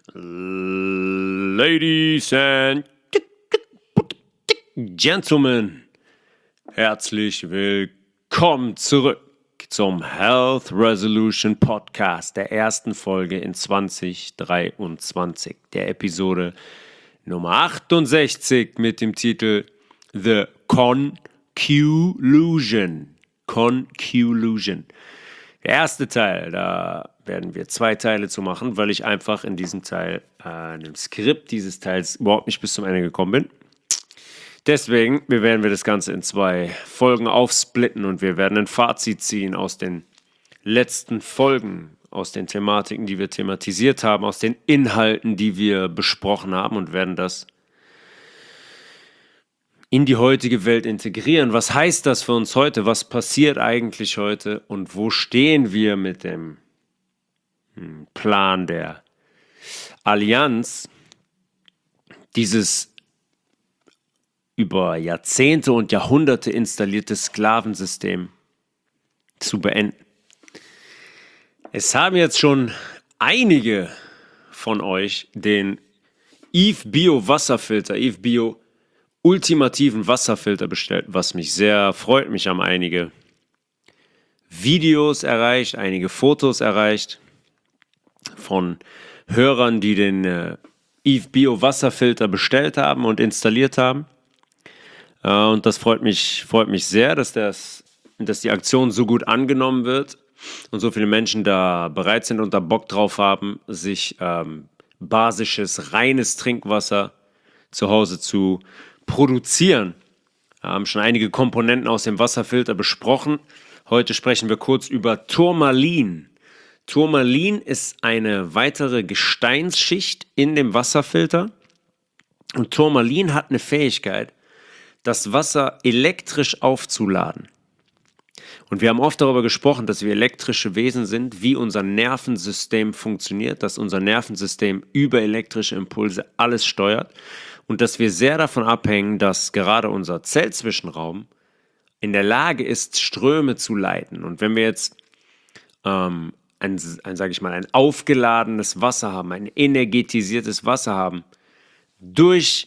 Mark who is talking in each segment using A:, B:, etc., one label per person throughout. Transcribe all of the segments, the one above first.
A: Ladies and Gentlemen, herzlich willkommen zurück zum Health Resolution Podcast, der ersten Folge in 2023, der Episode Nummer 68 mit dem Titel The Conclusion. Der erste Teil, da werden wir 2 Teile zu machen, weil ich einfach in diesem Teil, in dem Skript dieses Teils überhaupt nicht bis zum Ende gekommen bin. Deswegen werden wir das Ganze in 2 Folgen aufsplitten und wir werden ein Fazit ziehen aus den letzten Folgen, aus den Thematiken, die wir thematisiert haben, aus den Inhalten, die wir besprochen haben und werden das in die heutige Welt integrieren. Was heißt das für uns heute? Was passiert eigentlich heute? Und wo stehen wir mit dem Plan der Allianz, dieses über Jahrzehnte und Jahrhunderte installierte Sklavensystem zu beenden? Es haben jetzt schon einige von euch den Eve Bio Wasserfilter, Eve Bio ultimativen Wasserfilter bestellt, was mich sehr freut. Mich haben einige Videos erreicht, einige Fotos erreicht von Hörern, die den Eve Bio Wasserfilter bestellt haben und installiert haben. Und das freut mich sehr, dass die Aktion so gut angenommen wird und so viele Menschen da bereit sind und da Bock drauf haben, sich basisches, reines Trinkwasser zu Hause zu produzieren. Wir haben schon einige Komponenten aus dem Wasserfilter besprochen. Heute sprechen wir kurz über Turmalin. Turmalin ist eine weitere Gesteinsschicht in dem Wasserfilter. Und Turmalin hat eine Fähigkeit, das Wasser elektrisch aufzuladen. Und wir haben oft darüber gesprochen, dass wir elektrische Wesen sind, wie unser Nervensystem funktioniert, dass unser Nervensystem über elektrische Impulse alles steuert und dass wir sehr davon abhängen, dass gerade unser Zellzwischenraum in der Lage ist, Ströme zu leiten. Und wenn wir jetzt ein aufgeladenes Wasser haben, ein energetisiertes Wasser haben, durch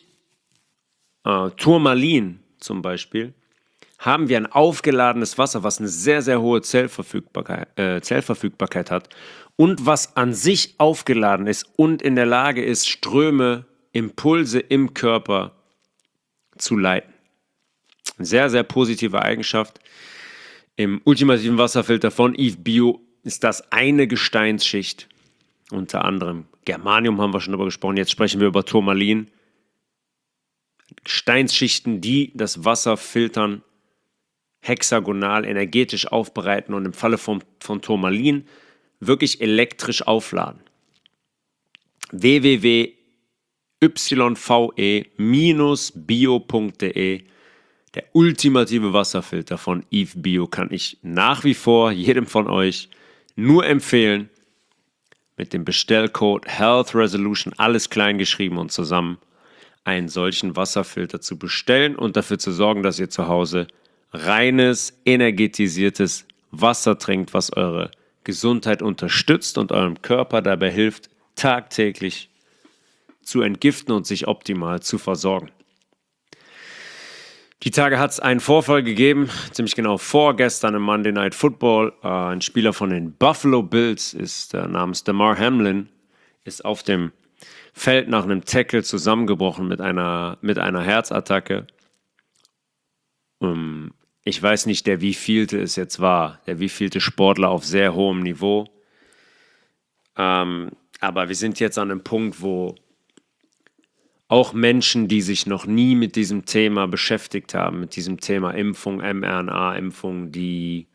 A: Turmalin zum Beispiel, haben wir ein aufgeladenes Wasser, was eine sehr, sehr hohe Zellverfügbarkeit hat und was an sich aufgeladen ist und in der Lage ist, Ströme, Impulse im Körper zu leiten. Eine sehr, sehr positive Eigenschaft. Im ultimativen Wasserfilter von Eve Bio ist das eine Gesteinsschicht, unter anderem Germanium haben wir schon darüber gesprochen, jetzt sprechen wir über Turmalin. Gesteinsschichten, die das Wasser filtern, hexagonal, energetisch aufbereiten und im Falle von Turmalin wirklich elektrisch aufladen. www.yve-bio.de. Der ultimative Wasserfilter von Eve Bio kann ich nach wie vor jedem von euch nur empfehlen, mit dem Bestellcode Health Resolution, alles klein geschrieben und zusammen, einen solchen Wasserfilter zu bestellen und dafür zu sorgen, dass ihr zu Hause reines, energetisiertes Wasser trinkt, was eure Gesundheit unterstützt und eurem Körper dabei hilft, tagtäglich zu entgiften und sich optimal zu versorgen. Die Tage hat es einen Vorfall gegeben, ziemlich genau vorgestern im Monday Night Football. Ein Spieler von den Buffalo Bills ist namens Damar Hamlin, ist auf dem Feld nach einem Tackle zusammengebrochen mit einer Herzattacke. Ich weiß nicht, der wievielte es jetzt war, der wievielte Sportler auf sehr hohem Niveau. Aber wir sind jetzt an einem Punkt, wo auch Menschen, die sich noch nie mit diesem Thema beschäftigt haben, mit diesem Thema Impfung, mRNA-Impfung, die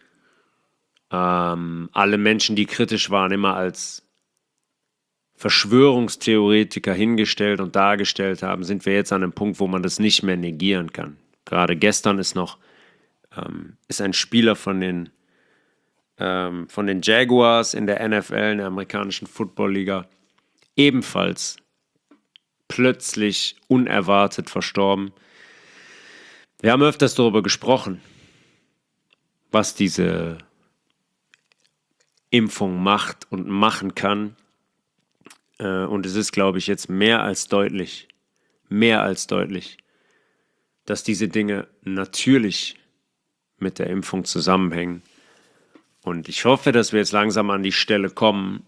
A: alle Menschen, die kritisch waren, immer als Verschwörungstheoretiker hingestellt und dargestellt haben, sind wir jetzt an einem Punkt, wo man das nicht mehr negieren kann. Gerade gestern ist ein Spieler von den Jaguars in der NFL, in der amerikanischen Football-Liga, ebenfalls plötzlich unerwartet verstorben. Wir haben öfters darüber gesprochen, was diese Impfung macht und machen kann. Und es ist, glaube ich, jetzt mehr als deutlich, dass diese Dinge natürlich mit der Impfung zusammenhängen. Und ich hoffe, dass wir jetzt langsam an die Stelle kommen,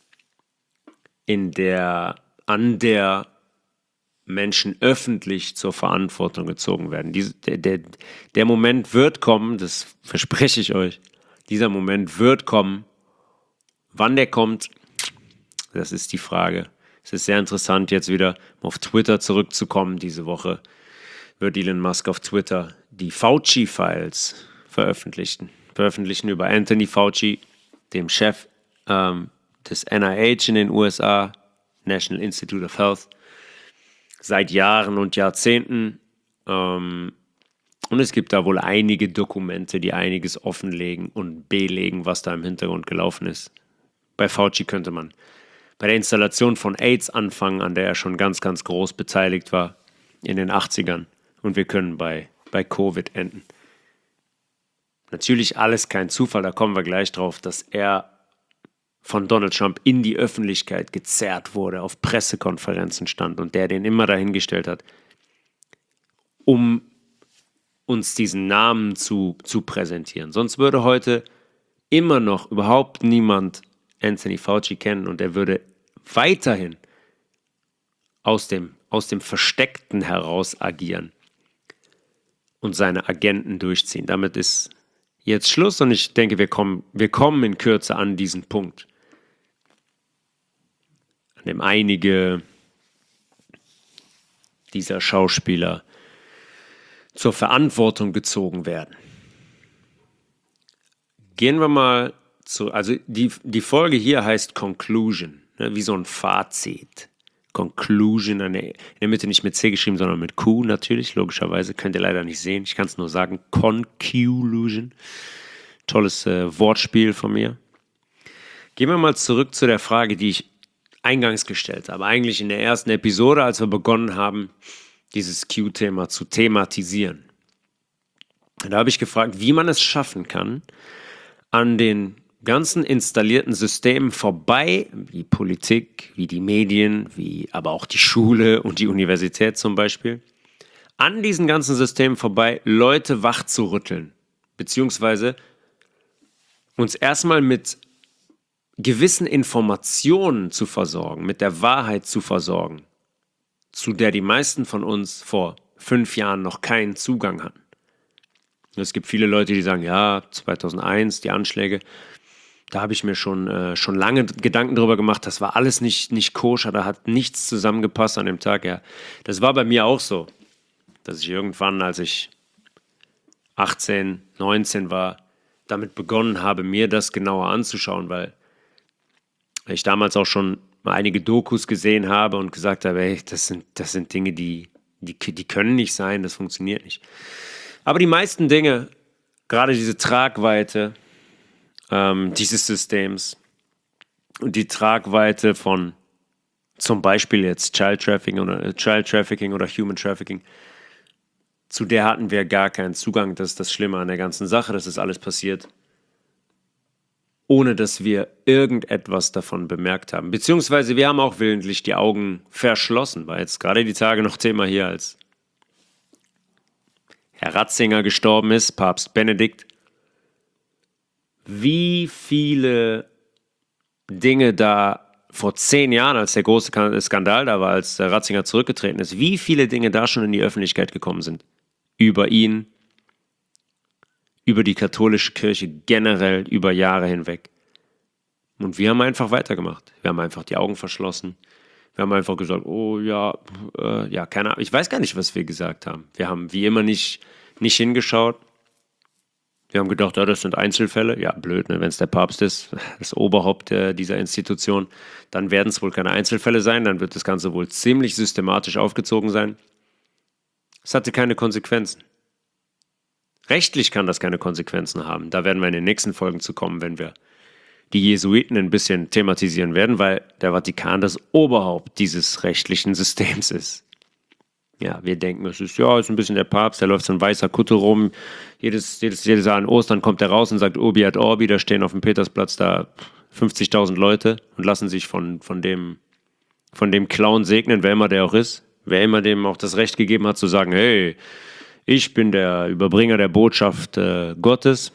A: an der Menschen öffentlich zur Verantwortung gezogen werden. Der Moment wird kommen, das verspreche ich euch. Dieser Moment wird kommen. Wann der kommt, das ist die Frage. Es ist sehr interessant, jetzt wieder auf Twitter zurückzukommen. Diese Woche wird Elon Musk auf Twitter die Fauci-Files veröffentlichen über Anthony Fauci, dem Chef des NIH in den USA, National Institute of Health, seit Jahren und Jahrzehnten. Und es gibt da wohl einige Dokumente, die einiges offenlegen und belegen, was da im Hintergrund gelaufen ist. Bei Fauci könnte man bei der Installation von AIDS anfangen, an der er schon ganz, ganz groß beteiligt war in den 80ern. Und wir können bei Covid enden. Natürlich alles kein Zufall, da kommen wir gleich drauf, dass er von Donald Trump in die Öffentlichkeit gezerrt wurde, auf Pressekonferenzen stand und der den immer dahingestellt hat, um uns diesen Namen zu präsentieren. Sonst würde heute immer noch überhaupt niemand Anthony Fauci kennen und er würde weiterhin aus dem Versteckten heraus agieren und seine Agenten durchziehen. Damit ist jetzt Schluss und ich denke, wir kommen in Kürze an diesen Punkt, an dem einige dieser Schauspieler zur Verantwortung gezogen werden. Gehen wir mal also die Folge hier heißt Conclusion, ne, wie so ein Fazit. Conclusion, in der Mitte nicht mit C geschrieben, sondern mit Q natürlich, logischerweise, könnt ihr leider nicht sehen. Ich kann es nur sagen, Conclusion. Tolles Wortspiel von mir. Gehen wir mal zurück zu der Frage, die ich eingangs gestellt habe. Eigentlich in der ersten Episode, als wir begonnen haben, dieses Q-Thema zu thematisieren. Da habe ich gefragt, wie man es schaffen kann, an den ganzen installierten Systemen vorbei, wie Politik, wie die Medien, wie aber auch die Schule und die Universität zum Beispiel, an diesen ganzen Systemen vorbei Leute wach zu rütteln, beziehungsweise uns erstmal mit gewissen Informationen zu versorgen, mit der Wahrheit zu versorgen, zu der die meisten von uns vor 5 Jahren noch keinen Zugang hatten. Es gibt viele Leute, die sagen, ja, 2001, die Anschläge, da habe ich mir schon lange Gedanken drüber gemacht, das war alles nicht koscher, da hat nichts zusammengepasst an dem Tag. Ja, das war bei mir auch so, dass ich irgendwann, als ich 18, 19 war, damit begonnen habe, mir das genauer anzuschauen, weil ich damals auch schon mal einige Dokus gesehen habe und gesagt habe, ey, das sind Dinge, die können nicht sein, das funktioniert nicht. Aber die meisten Dinge, gerade diese Tragweite dieses Systems und die Tragweite von zum Beispiel jetzt Child Trafficking oder Human Trafficking, zu der hatten wir gar keinen Zugang. Das ist das Schlimme an der ganzen Sache, dass das alles passiert, ohne dass wir irgendetwas davon bemerkt haben. Beziehungsweise wir haben auch willentlich die Augen verschlossen, war jetzt gerade die Tage noch Thema hier, als Herr Ratzinger gestorben ist, Papst Benedikt. Wie viele Dinge da vor 10 Jahren, als der große Skandal da war, als der Ratzinger zurückgetreten ist, wie viele Dinge da schon in die Öffentlichkeit gekommen sind. Über ihn, über die katholische Kirche generell, über Jahre hinweg. Und wir haben einfach weitergemacht. Wir haben einfach die Augen verschlossen. Wir haben einfach gesagt, oh ja, keine Ahnung. Ich weiß gar nicht, was wir gesagt haben. Wir haben wie immer nicht hingeschaut. Wir haben gedacht, ja, das sind Einzelfälle. Ja, blöd, ne? Wenn es der Papst ist, das Oberhaupt dieser Institution, dann werden es wohl keine Einzelfälle sein. Dann wird das Ganze wohl ziemlich systematisch aufgezogen sein. Es hatte keine Konsequenzen. Rechtlich kann das keine Konsequenzen haben. Da werden wir in den nächsten Folgen zu kommen, wenn wir die Jesuiten ein bisschen thematisieren werden, weil der Vatikan das Oberhaupt dieses rechtlichen Systems ist. Ja, wir denken, es ist ein bisschen der Papst, der läuft so ein weißer Kutte rum. Jedes Jahr an Ostern kommt er raus und sagt Urbi et Orbi, da stehen auf dem Petersplatz da 50.000 Leute und lassen sich von dem von dem Clown segnen, wer immer der auch ist, wer immer dem auch das Recht gegeben hat zu sagen, hey, ich bin der Überbringer der Botschaft Gottes.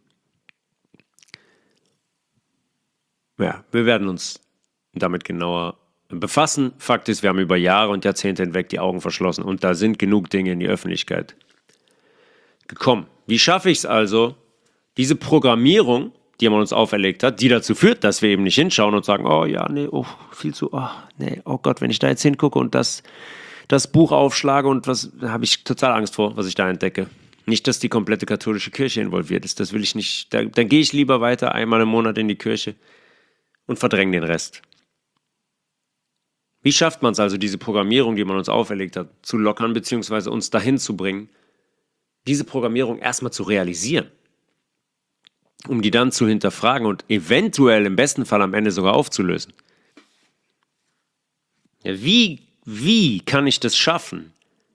A: Ja, wir werden uns damit genauer befassen. Fakt ist, wir haben über Jahre und Jahrzehnte hinweg die Augen verschlossen und da sind genug Dinge in die Öffentlichkeit gekommen. Wie schaffe ich es also, diese Programmierung, die man uns auferlegt hat, die dazu führt, dass wir eben nicht hinschauen und sagen, oh ja, nee, oh, viel zu, oh, nee, oh Gott, wenn ich da jetzt hingucke und das Buch aufschlage und was, da habe ich total Angst vor, was ich da entdecke. Nicht, dass die komplette katholische Kirche involviert ist, das will ich nicht. Dann gehe ich lieber weiter einmal im Monat in die Kirche und verdränge den Rest. Wie schafft man es also, diese Programmierung, die man uns auferlegt hat, zu lockern, beziehungsweise uns dahin zu bringen, diese Programmierung erstmal zu realisieren, um die dann zu hinterfragen und eventuell im besten Fall am Ende sogar aufzulösen? Ja, wie kann ich das schaffen,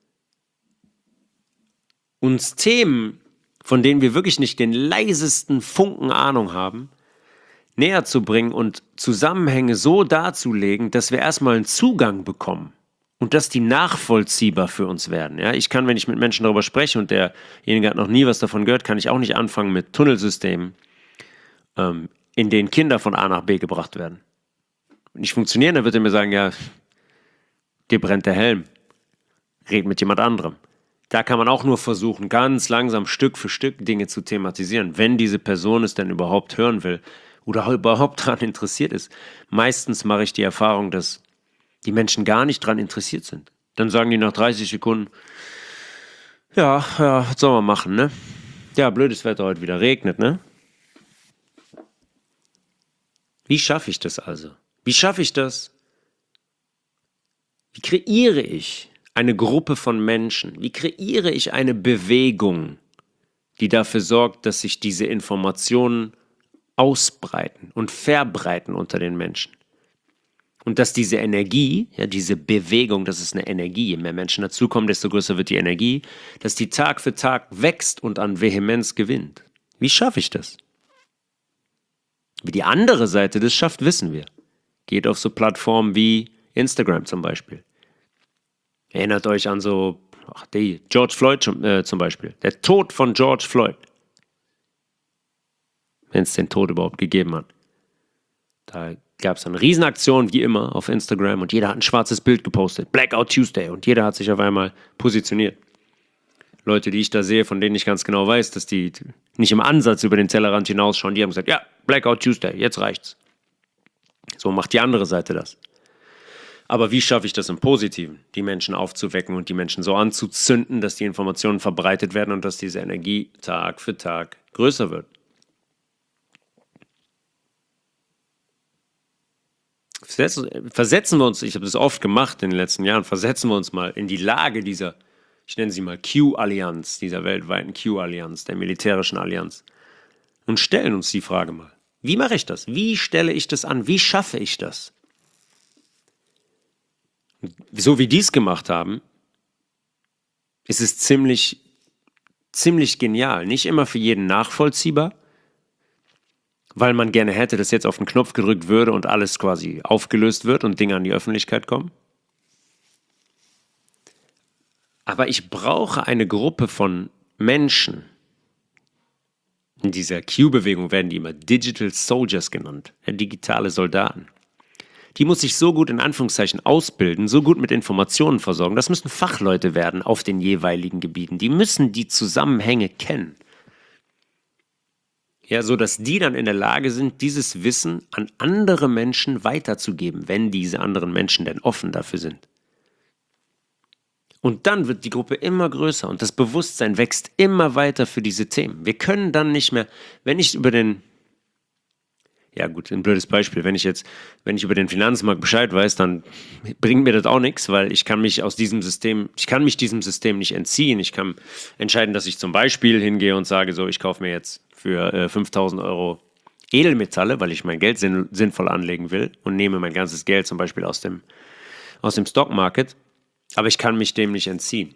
A: uns Themen, von denen wir wirklich nicht den leisesten Funken Ahnung haben, näher zu bringen und Zusammenhänge so darzulegen, dass wir erstmal einen Zugang bekommen und dass die nachvollziehbar für uns werden. Ja, ich kann, wenn ich mit Menschen darüber spreche und derjenige hat noch nie was davon gehört, kann ich auch nicht anfangen mit Tunnelsystemen, in denen Kinder von A nach B gebracht werden. Wenn nicht funktionieren, dann wird er mir sagen, ja, dir brennt der Helm, red mit jemand anderem. Da kann man auch nur versuchen, ganz langsam Stück für Stück Dinge zu thematisieren, wenn diese Person es denn überhaupt hören will oder überhaupt daran interessiert ist. Meistens mache ich die Erfahrung, dass die Menschen gar nicht daran interessiert sind. Dann sagen die nach 30 Sekunden, ja, was soll man machen, ne? Ja, blödes Wetter, heute wieder regnet, ne? Wie schaffe ich das also? Wie schaffe ich das? Wie kreiere ich eine Gruppe von Menschen? Wie kreiere ich eine Bewegung, die dafür sorgt, dass sich diese Informationen ausbreiten und verbreiten unter den Menschen? Und dass diese Energie, ja, diese Bewegung, das ist eine Energie, je mehr Menschen dazukommen, desto größer wird die Energie, dass die Tag für Tag wächst und an Vehemenz gewinnt. Wie schaffe ich das? Wie die andere Seite das schafft, wissen wir. Geht auf so Plattformen wie Instagram zum Beispiel. Erinnert euch an so, die George Floyd zum Beispiel. Der Tod von George Floyd. Wenn es den Tod überhaupt gegeben hat. Da gab es eine Riesenaktion, wie immer, auf Instagram und jeder hat ein schwarzes Bild gepostet. Blackout Tuesday und jeder hat sich auf einmal positioniert. Leute, die ich da sehe, von denen ich ganz genau weiß, dass die nicht im Ansatz über den Tellerrand hinausschauen, die haben gesagt, ja, Blackout Tuesday, jetzt reicht's. So macht die andere Seite das. Aber wie schaffe ich das im Positiven, die Menschen aufzuwecken und die Menschen so anzuzünden, dass die Informationen verbreitet werden und dass diese Energie Tag für Tag größer wird? Versetzen wir uns, ich habe das oft gemacht in den letzten Jahren, versetzen wir uns mal in die Lage dieser, ich nenne sie mal Q-Allianz, dieser weltweiten Q-Allianz, der militärischen Allianz, und stellen uns die Frage mal, wie mache ich das? Wie stelle ich das an? Wie schaffe ich das? So wie die es gemacht haben, ist es ziemlich genial. Nicht immer für jeden nachvollziehbar, weil man gerne hätte, dass jetzt auf den Knopf gedrückt würde und alles quasi aufgelöst wird und Dinge an die Öffentlichkeit kommen. Aber ich brauche eine Gruppe von Menschen. In dieser Q-Bewegung werden die immer Digital Soldiers genannt, digitale Soldaten. Die muss sich so gut in Anführungszeichen ausbilden, so gut mit Informationen versorgen. Das müssen Fachleute werden auf den jeweiligen Gebieten. Die müssen die Zusammenhänge kennen. Ja, so dass die dann in der Lage sind, dieses Wissen an andere Menschen weiterzugeben, wenn diese anderen Menschen denn offen dafür sind. Und dann wird die Gruppe immer größer und das Bewusstsein wächst immer weiter für diese Themen. Wir können dann nicht mehr, wenn ich über den, ja gut, ein blödes Beispiel, wenn ich über den Finanzmarkt Bescheid weiß, dann bringt mir das auch nichts, weil ich kann mich diesem System nicht entziehen. Ich kann entscheiden, dass ich zum Beispiel hingehe und sage, so, ich kaufe mir jetzt für 5.000 Euro Edelmetalle, weil ich mein Geld sinnvoll anlegen will und nehme mein ganzes Geld zum Beispiel aus dem Stockmarket. Aber ich kann mich dem nicht entziehen.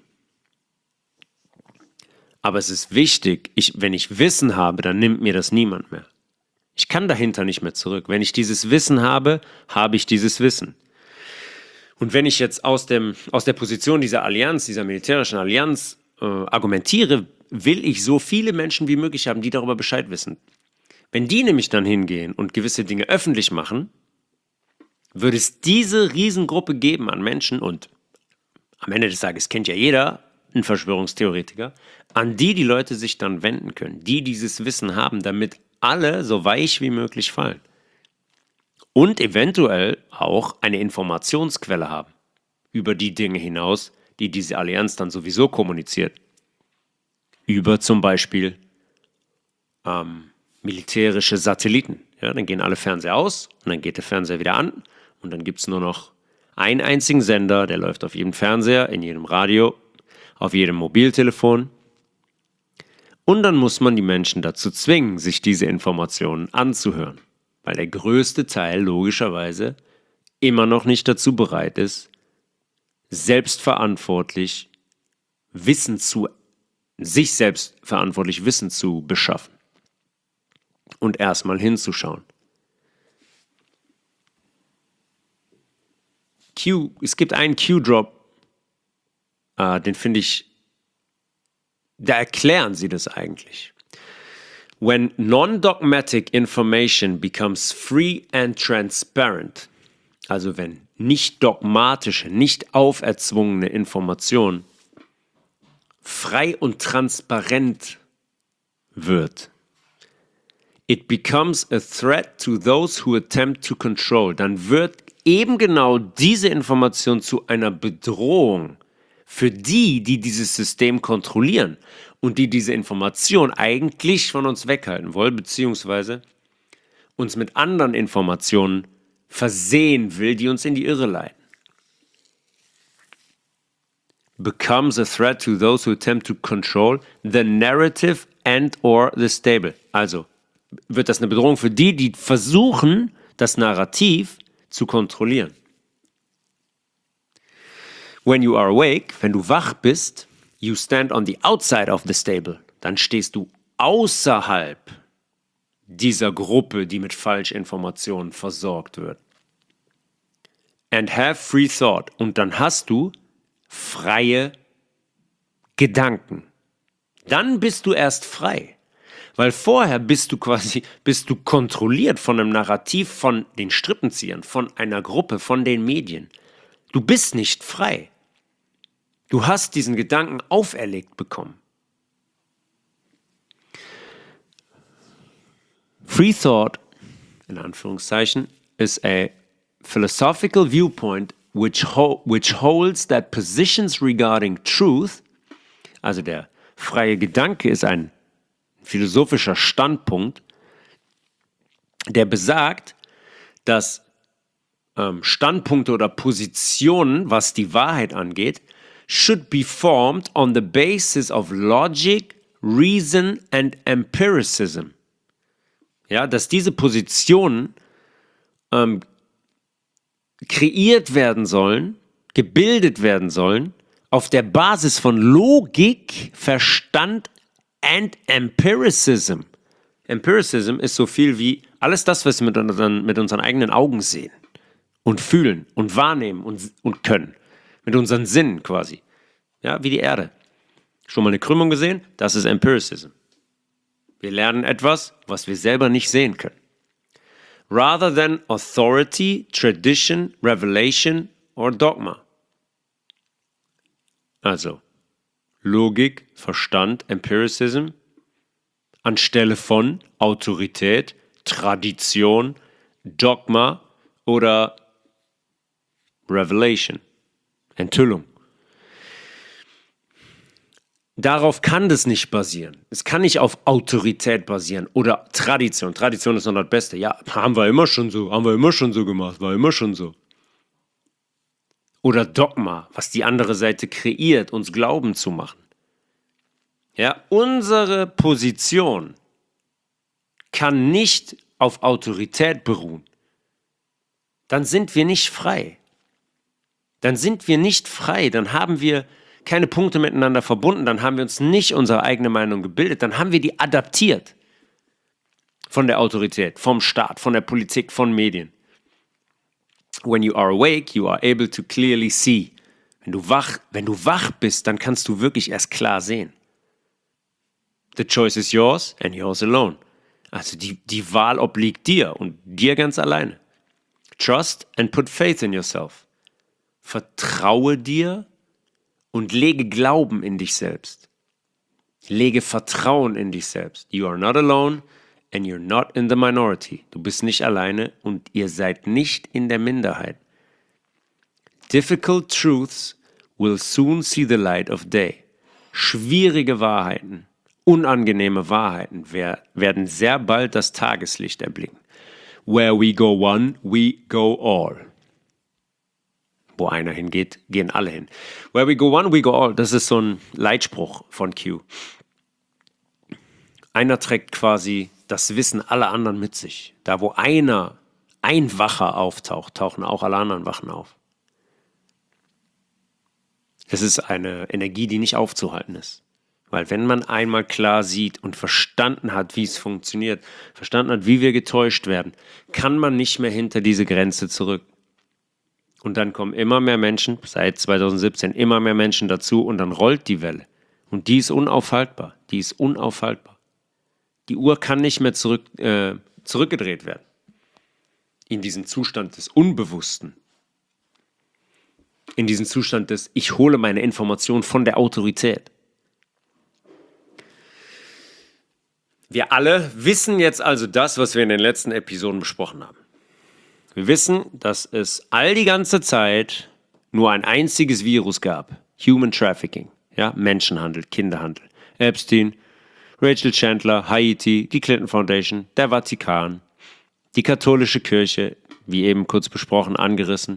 A: Aber es ist wichtig, wenn ich Wissen habe, dann nimmt mir das niemand mehr. Ich kann dahinter nicht mehr zurück. Wenn ich dieses Wissen habe, habe ich dieses Wissen. Und wenn ich jetzt aus der Position dieser Allianz, dieser militärischen Allianz argumentiere, will ich so viele Menschen wie möglich haben, die darüber Bescheid wissen. Wenn die nämlich dann hingehen und gewisse Dinge öffentlich machen, würde es diese Riesengruppe geben an Menschen, und am Ende des Tages kennt ja jeder einen Verschwörungstheoretiker, an die Leute sich dann wenden können, die dieses Wissen haben, damit alle so weich wie möglich fallen. Und eventuell auch eine Informationsquelle haben über die Dinge hinaus, die diese Allianz dann sowieso kommuniziert. Über zum Beispiel militärische Satelliten. Ja, dann gehen alle Fernseher aus und dann geht der Fernseher wieder an und dann gibt es nur noch einen einzigen Sender, der läuft auf jedem Fernseher, in jedem Radio, auf jedem Mobiltelefon. Und dann muss man die Menschen dazu zwingen, sich diese Informationen anzuhören, weil der größte Teil logischerweise immer noch nicht dazu bereit ist, selbstverantwortlich sich selbstverantwortlich Wissen zu beschaffen und erstmal hinzuschauen. Es gibt einen Q-Drop, den finde ich, da erklären sie das eigentlich. When non-dogmatic information becomes free and transparent, also wenn nicht dogmatische, nicht auferzwungene Information frei und transparent wird, it becomes a threat to those who attempt to control. Dann wird eben genau diese Information zu einer Bedrohung für die dieses System kontrollieren und die diese Information eigentlich von uns weghalten wollen, beziehungsweise uns mit anderen Informationen versehen will, die uns in die Irre leiten. Becomes a threat to those who attempt to control the narrative and or the stable. Also wird das eine Bedrohung für die versuchen, das Narrativ zu kontrollieren. When you are awake, wenn du wach bist, you stand on the outside of the stable. Dann stehst du außerhalb dieser Gruppe, die mit Falschinformationen versorgt wird. And have free thought. Und dann hast du freie Gedanken. Dann bist du erst frei. Weil vorher bist du kontrolliert von einem Narrativ, von den Strippenziehern, von einer Gruppe, von den Medien. Du bist nicht frei. Du hast diesen Gedanken auferlegt bekommen. Free thought, in Anführungszeichen, is a philosophical viewpoint which holds that positions regarding truth, also der freie Gedanke ist ein philosophischer Standpunkt, der besagt, dass Standpunkte oder Positionen, was die Wahrheit angeht, should be formed on the basis of logic, reason and empiricism. Ja, dass diese Positionen kreiert werden sollen, gebildet werden sollen, auf der Basis von Logik, Verstand and Empiricism. Empiricism ist so viel wie alles das, was wir mit unseren eigenen Augen sehen und fühlen und wahrnehmen und können. Mit unseren Sinnen quasi. Ja, wie die Erde. Schon mal eine Krümmung gesehen? Das ist Empiricism. Wir lernen etwas, was wir selber nicht sehen können. Rather than authority, tradition, revelation or dogma. Also Logik, Verstand, Empiricism anstelle von Autorität, Tradition, Dogma oder Revelation, Enthüllung. Darauf kann das nicht basieren. Es kann nicht auf Autorität basieren oder Tradition. Tradition ist noch das Beste. Ja, haben wir immer schon so gemacht, war immer schon so. Oder Dogma, was die andere Seite kreiert, uns glauben zu machen. Ja, unsere Position kann nicht auf Autorität beruhen. Dann sind wir nicht frei. Dann haben wir keine Punkte miteinander verbunden, dann haben wir uns nicht unsere eigene Meinung gebildet, dann haben wir die adaptiert von der Autorität, vom Staat, von der Politik, von Medien. When you are awake, you are able to clearly see. Wenn du wach bist, dann kannst du wirklich erst klar sehen. The choice is yours and yours alone. Also die Wahl obliegt dir und dir ganz alleine. Trust and put faith in yourself. Vertraue dir und lege Glauben in dich selbst. Lege Vertrauen in dich selbst. You are not alone and you're not in the minority. Du bist nicht alleine und ihr seid nicht in der Minderheit. Difficult truths will soon see the light of day. Schwierige Wahrheiten, unangenehme Wahrheiten werden sehr bald das Tageslicht erblicken. Where we go one, we go all. Wo einer hingeht, gehen alle hin. Where we go one, we go all. Das ist so ein Leitspruch von Q. Einer trägt quasi das Wissen aller anderen mit sich. Da wo ein Wacher auftaucht, tauchen auch alle anderen Wachen auf. Es ist eine Energie, die nicht aufzuhalten ist. Weil wenn man einmal klar sieht und verstanden hat, wie es funktioniert, verstanden hat, wie wir getäuscht werden, kann man nicht mehr hinter diese Grenze zurück. Und dann kommen immer mehr Menschen, seit 2017 immer mehr Menschen dazu und dann rollt die Welle. Und die ist unaufhaltbar. Die Uhr kann nicht mehr zurückgedreht werden. In diesen Zustand des Unbewussten. In diesen Zustand des Ich hole meine Information von der Autorität. Wir alle wissen jetzt also das, was wir in den letzten Episoden besprochen haben. Wir wissen, dass es all die ganze Zeit nur ein einziges Virus gab. Human Trafficking, ja, Menschenhandel, Kinderhandel. Epstein, Rachel Chandler, Haiti, die Clinton Foundation, der Vatikan, die katholische Kirche, wie eben kurz besprochen, angerissen.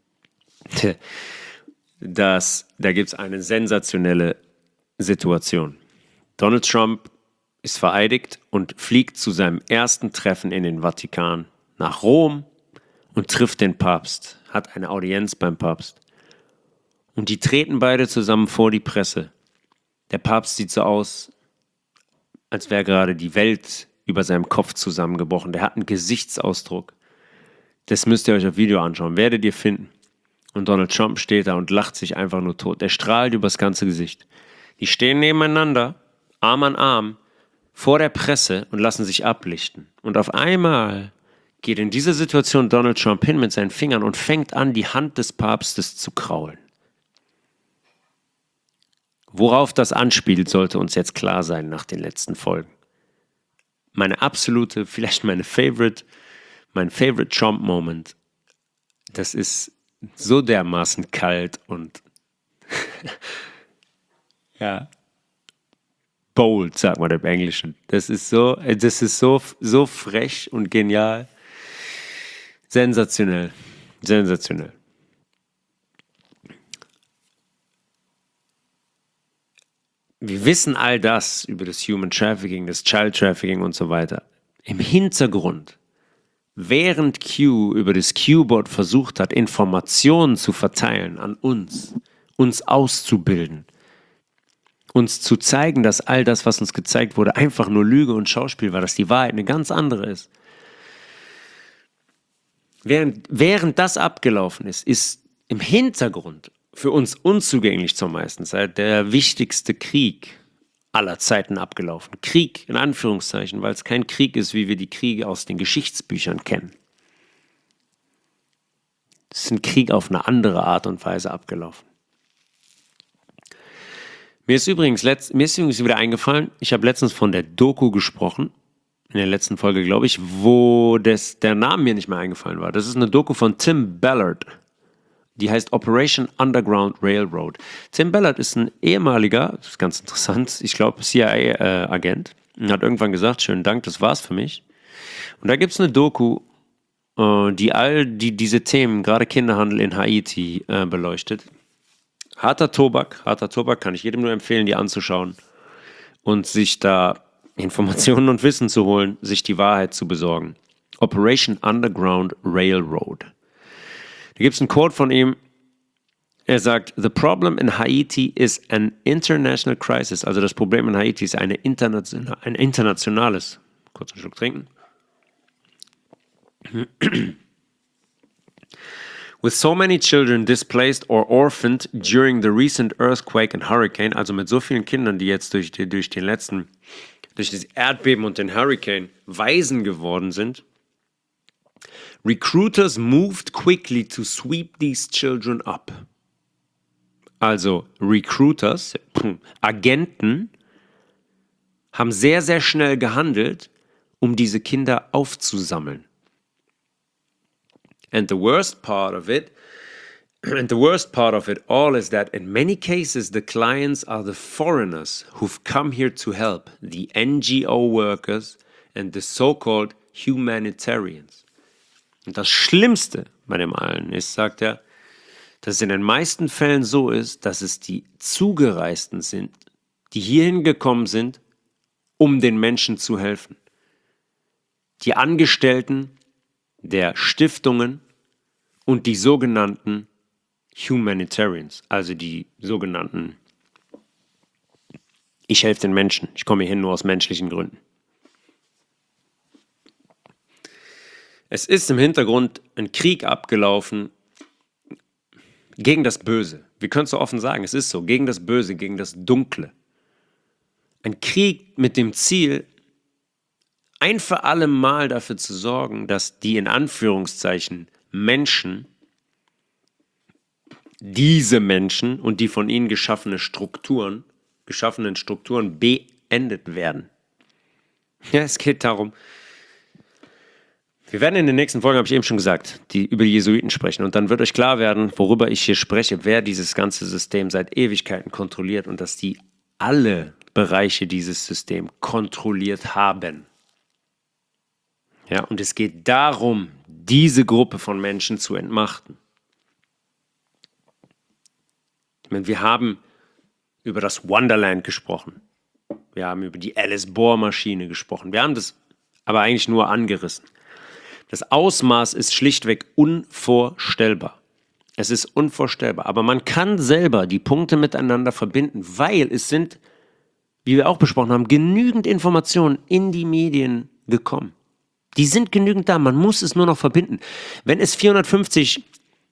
A: Da gibt es eine sensationelle Situation. Donald Trump ist vereidigt und fliegt zu seinem ersten Treffen in den Vatikan nach Rom und trifft den Papst, hat eine Audienz beim Papst. Und die treten beide zusammen vor die Presse. Der Papst sieht so aus, als wäre gerade die Welt über seinem Kopf zusammengebrochen. Der hat einen Gesichtsausdruck. Das müsst ihr euch auf Video anschauen, werdet ihr finden. Und Donald Trump steht da und lacht sich einfach nur tot. Der strahlt übers ganze Gesicht. Die stehen nebeneinander, Arm an Arm, vor der Presse und lassen sich ablichten. Und auf einmal geht in dieser Situation Donald Trump hin mit seinen Fingern und fängt an, die Hand des Papstes zu kraulen. Worauf das anspielt, sollte uns jetzt klar sein nach den letzten Folgen. Meine absolute, vielleicht mein Favorite Trump-Moment, das ist so dermaßen kalt und ja, bold, sagt man im Englischen. Das ist so frech und genial. Sensationell. Wir wissen all das über das Human Trafficking, das Child Trafficking und so weiter. Im Hintergrund, während Q über das Q-Board versucht hat, Informationen zu verteilen an uns auszubilden, uns zu zeigen, dass all das, was uns gezeigt wurde, einfach nur Lüge und Schauspiel war, dass die Wahrheit eine ganz andere ist. Während das abgelaufen ist, ist im Hintergrund für uns unzugänglich zur meisten Zeit der wichtigste Krieg aller Zeiten abgelaufen. Krieg in Anführungszeichen, weil es kein Krieg ist, wie wir die Kriege aus den Geschichtsbüchern kennen. Es ist ein Krieg auf eine andere Art und Weise abgelaufen. Mir ist übrigens wieder eingefallen, ich habe letztens von der Doku gesprochen, in der letzten Folge, glaube ich, wo der Name mir nicht mehr eingefallen war. Das ist eine Doku von Tim Ballard. Die heißt Operation Underground Railroad. Tim Ballard ist ein ehemaliger, das ist ganz interessant, ich glaube CIA-Agent, und hat irgendwann gesagt, schönen Dank, das war's für mich. Und da gibt es eine Doku, die diese Themen, gerade Kinderhandel in Haiti, beleuchtet. Harter Tobak kann ich jedem nur empfehlen, die anzuschauen und sich da Informationen und Wissen zu holen, sich die Wahrheit zu besorgen. Operation Underground Railroad. Da gibt es einen Quote von ihm. Er sagt, the problem in Haiti is an international crisis. Also das Problem in Haiti ist ein internationales. Kurz einen Schluck trinken. With so many children displaced or orphaned during the recent earthquake and hurricane, also mit so vielen Kindern, die jetzt durch das Erdbeben und den Hurricane Waisen geworden sind, recruiters moved quickly to sweep these children up. Also Recruiters, Agenten, haben sehr, sehr schnell gehandelt, um diese Kinder aufzusammeln. And the worst part of it all is that in many cases the clients are the foreigners who've come here to help, the NGO workers and the so-called humanitarians. Und das Schlimmste bei dem allen ist, sagt er, dass es in den meisten Fällen so ist, dass es die Zugereisten sind, die hierhin gekommen sind, um den Menschen zu helfen. Die Angestellten der Stiftungen und die sogenannten Humanitarians, also die sogenannten ich helfe den Menschen, ich komme hier hin nur aus menschlichen Gründen. Es ist im Hintergrund ein Krieg abgelaufen gegen das Böse. Wir können es so offen sagen, es ist so, gegen das Böse, gegen das Dunkle. Ein Krieg mit dem Ziel, ein für alle Mal dafür zu sorgen, dass die in Anführungszeichen Menschen, diese Menschen und die von ihnen geschaffenen Strukturen beendet werden. Ja, es geht darum, wir werden in den nächsten Folgen, habe ich eben schon gesagt, die über die Jesuiten sprechen. Und dann wird euch klar werden, worüber ich hier spreche, wer dieses ganze System seit Ewigkeiten kontrolliert und dass die alle Bereiche dieses Systems kontrolliert haben. Ja, und es geht darum, diese Gruppe von Menschen zu entmachten. Ich meine, wir haben über das Wonderland gesprochen. Wir haben über die Alice-Bohr-Maschine gesprochen. Wir haben das aber eigentlich nur angerissen. Das Ausmaß ist schlichtweg unvorstellbar. Es ist unvorstellbar. Aber man kann selber die Punkte miteinander verbinden, weil es sind, wie wir auch besprochen haben, genügend Informationen in die Medien gekommen. Die sind genügend da, man muss es nur noch verbinden. Wenn es 450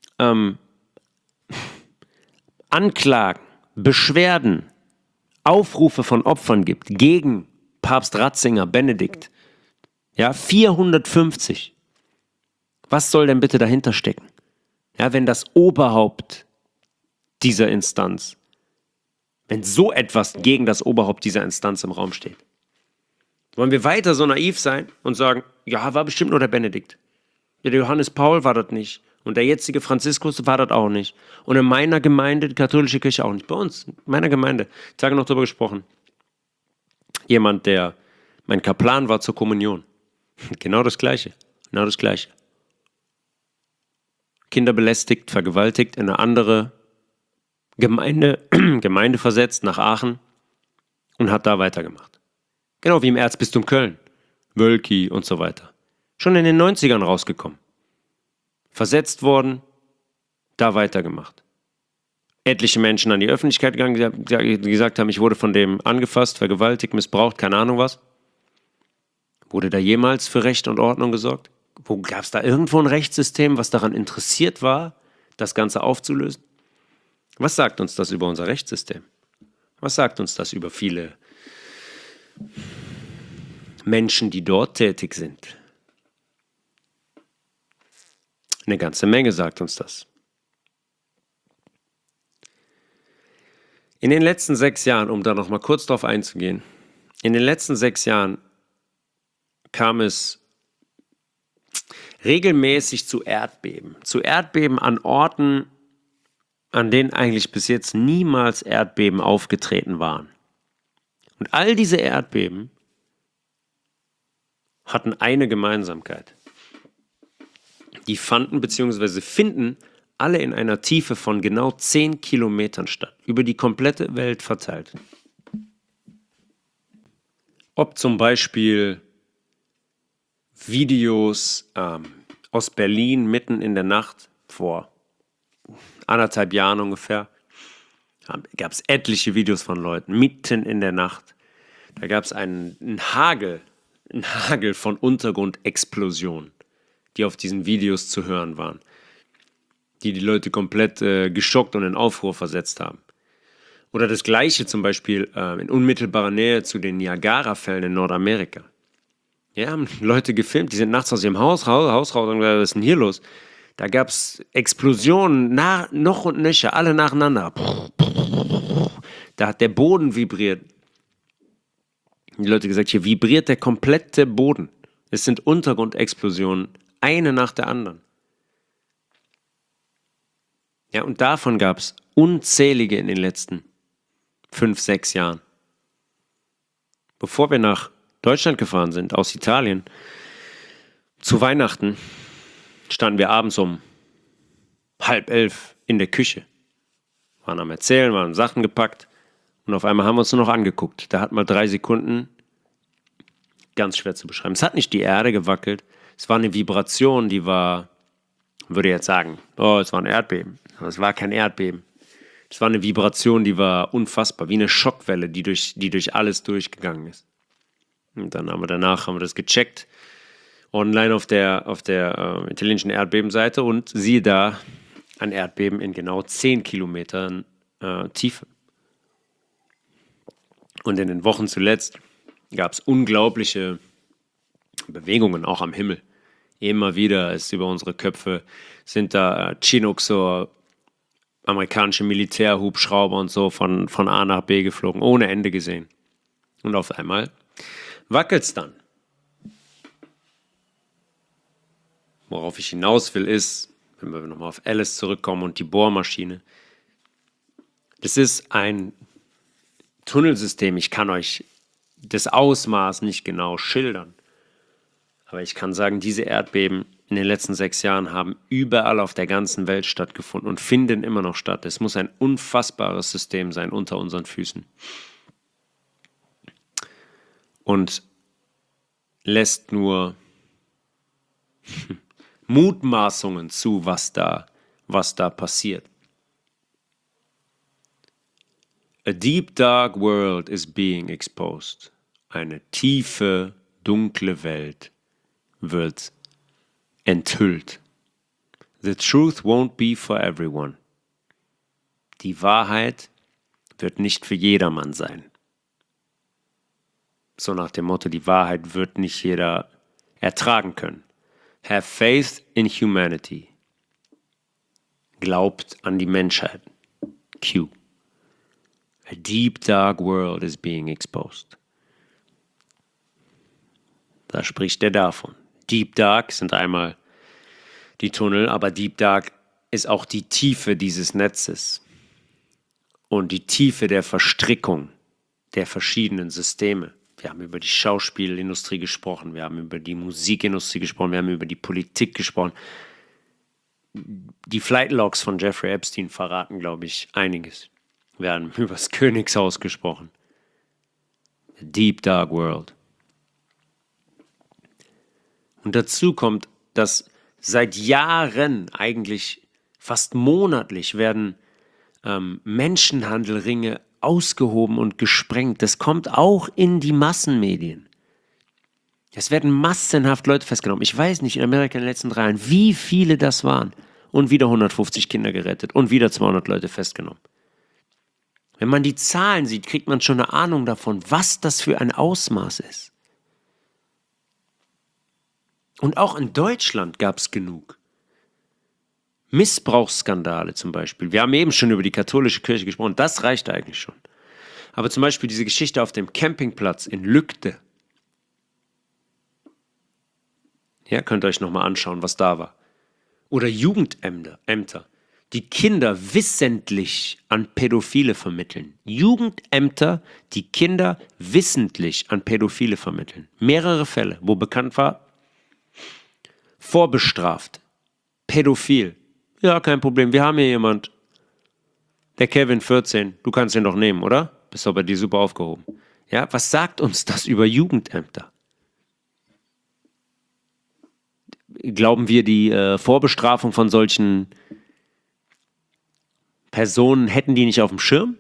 A: Anklagen, Beschwerden, Aufrufe von Opfern gibt gegen Papst Ratzinger, Benedikt, ja, 450. Was soll denn bitte dahinter stecken? Ja, wenn das Oberhaupt dieser Instanz, wenn so etwas gegen das Oberhaupt dieser Instanz im Raum steht. Wollen wir weiter so naiv sein und sagen, ja, war bestimmt nur der Benedikt. Ja, der Johannes Paul war das nicht. Und der jetzige Franziskus war das auch nicht. Und in meiner Gemeinde, die katholische Kirche auch nicht. Bei uns, in meiner Gemeinde, Tage noch darüber gesprochen. Jemand, der mein Kaplan war zur Kommunion. Genau das Gleiche. Genau das Gleiche. Kinder belästigt, vergewaltigt, in eine andere Gemeinde versetzt, nach Aachen und hat da weitergemacht. Genau wie im Erzbistum Köln, Wölki und so weiter. Schon in den 90ern rausgekommen. Versetzt worden, da weitergemacht. Etliche Menschen an die Öffentlichkeit gegangen, die gesagt haben, ich wurde von dem angefasst, vergewaltigt, missbraucht, keine Ahnung was. Wurde da jemals für Recht und Ordnung gesorgt? Gab es da irgendwo ein Rechtssystem, was daran interessiert war, das Ganze aufzulösen? Was sagt uns das über unser Rechtssystem? Was sagt uns das über viele Menschen, die dort tätig sind? Eine ganze Menge sagt uns das. In den letzten 6 Jahren, um da noch mal kurz drauf einzugehen, in den letzten 6 Jahren kam es regelmäßig zu Erdbeben an Orten, an denen eigentlich bis jetzt niemals Erdbeben aufgetreten waren. Und all diese Erdbeben hatten eine Gemeinsamkeit. Die fanden bzw. finden alle in einer Tiefe von genau 10 Kilometern statt, über die komplette Welt verteilt. Ob zum Beispiel Videos aus Berlin mitten in der Nacht vor 1,5 Jahren ungefähr, gab es etliche Videos von Leuten mitten in der Nacht. Da gab es einen Hagel von Untergrundexplosionen, die auf diesen Videos zu hören waren. die die Leute komplett geschockt und in Aufruhr versetzt haben. Oder das Gleiche zum Beispiel in unmittelbarer Nähe zu den Niagara-Fällen in Nordamerika. Ja, haben Leute gefilmt, die sind nachts aus ihrem Haus raus und gesagt, was ist denn hier los? Da gab es Explosionen, noch und nöcher, alle nacheinander. Da hat der Boden vibriert. Die Leute gesagt, hier vibriert der komplette Boden. Es sind Untergrundexplosionen, eine nach der anderen. Ja, und davon gab es unzählige in den letzten 5, 6 Jahren. Bevor wir nach Deutschland gefahren sind, aus Italien, zu Weihnachten, standen wir abends um 10:30 in der Küche. Waren am Erzählen, waren Sachen gepackt und auf einmal haben wir uns nur noch angeguckt. Da hat mal 3 Sekunden, ganz schwer zu beschreiben. Es hat nicht die Erde gewackelt, es war eine Vibration, die war, würde jetzt sagen, oh, es war ein Erdbeben. Aber es war kein Erdbeben. Es war eine Vibration, die war unfassbar, wie eine Schockwelle, die durch alles durchgegangen ist. Und dann haben wir das gecheckt, online auf der italienischen Erdbebenseite und siehe da, ein Erdbeben in genau 10 Kilometern Tiefe. Und in den Wochen zuletzt gab es unglaubliche Bewegungen, auch am Himmel. Immer wieder ist über unsere Köpfe, sind da Chinooks, so amerikanische Militärhubschrauber und so von A nach B geflogen, ohne Ende gesehen. Und auf einmal wackelt es dann. Worauf ich hinaus will, ist, wenn wir nochmal auf Alice zurückkommen und die Bohrmaschine. Das ist ein Tunnelsystem. Ich kann euch das Ausmaß nicht genau schildern. Aber ich kann sagen, diese Erdbeben in den letzten 6 Jahren haben überall auf der ganzen Welt stattgefunden und finden immer noch statt. Es muss ein unfassbares System sein unter unseren Füßen. Und lässt nur Mutmaßungen zu, was da passiert. A deep dark world is being exposed. Eine tiefe, dunkle Welt wird enthüllt. The truth won't be for everyone. Die Wahrheit wird nicht für jedermann sein. So nach dem Motto, die Wahrheit wird nicht jeder ertragen können. Have faith in humanity. Glaubt an die Menschheit. Q. A deep dark world is being exposed. Da spricht er davon. Deep dark sind einmal die Tunnel, aber Deep Dark ist auch die Tiefe dieses Netzes und die Tiefe der Verstrickung der verschiedenen Systeme. Wir haben über die Schauspielindustrie gesprochen, wir haben über die Musikindustrie gesprochen, wir haben über die Politik gesprochen. Die Flight Logs von Jeffrey Epstein verraten, glaube ich, einiges. Wir haben über das Königshaus gesprochen. The Deep Dark World. Und dazu kommt, dass seit Jahren, eigentlich fast monatlich, werden Menschenhandelringe ausgehoben und gesprengt. Das kommt auch in die Massenmedien. Es werden massenhaft Leute festgenommen. Ich weiß nicht in Amerika in den letzten 3 Jahren, wie viele das waren. Und wieder 150 Kinder gerettet und wieder 200 Leute festgenommen. Wenn man die Zahlen sieht, kriegt man schon eine Ahnung davon, was das für ein Ausmaß ist. Und auch in Deutschland gab es genug. Missbrauchsskandale zum Beispiel. Wir haben eben schon über die katholische Kirche gesprochen. Das reicht eigentlich schon. Aber zum Beispiel diese Geschichte auf dem Campingplatz in Lügde. Ja, könnt ihr euch nochmal anschauen, was da war. Oder Jugendämter, die Kinder wissentlich an Pädophile vermitteln. Jugendämter, die Kinder wissentlich an Pädophile vermitteln. Mehrere Fälle, wo bekannt war, vorbestraft, pädophil. Ja, kein Problem, wir haben hier jemand. Der Kevin 14, du kannst ihn doch nehmen, oder? Bist doch bei dir super aufgehoben. Ja, was sagt uns das über Jugendämter? Glauben wir, die Vorbestrafung von solchen Personen hätten die nicht auf dem Schirm?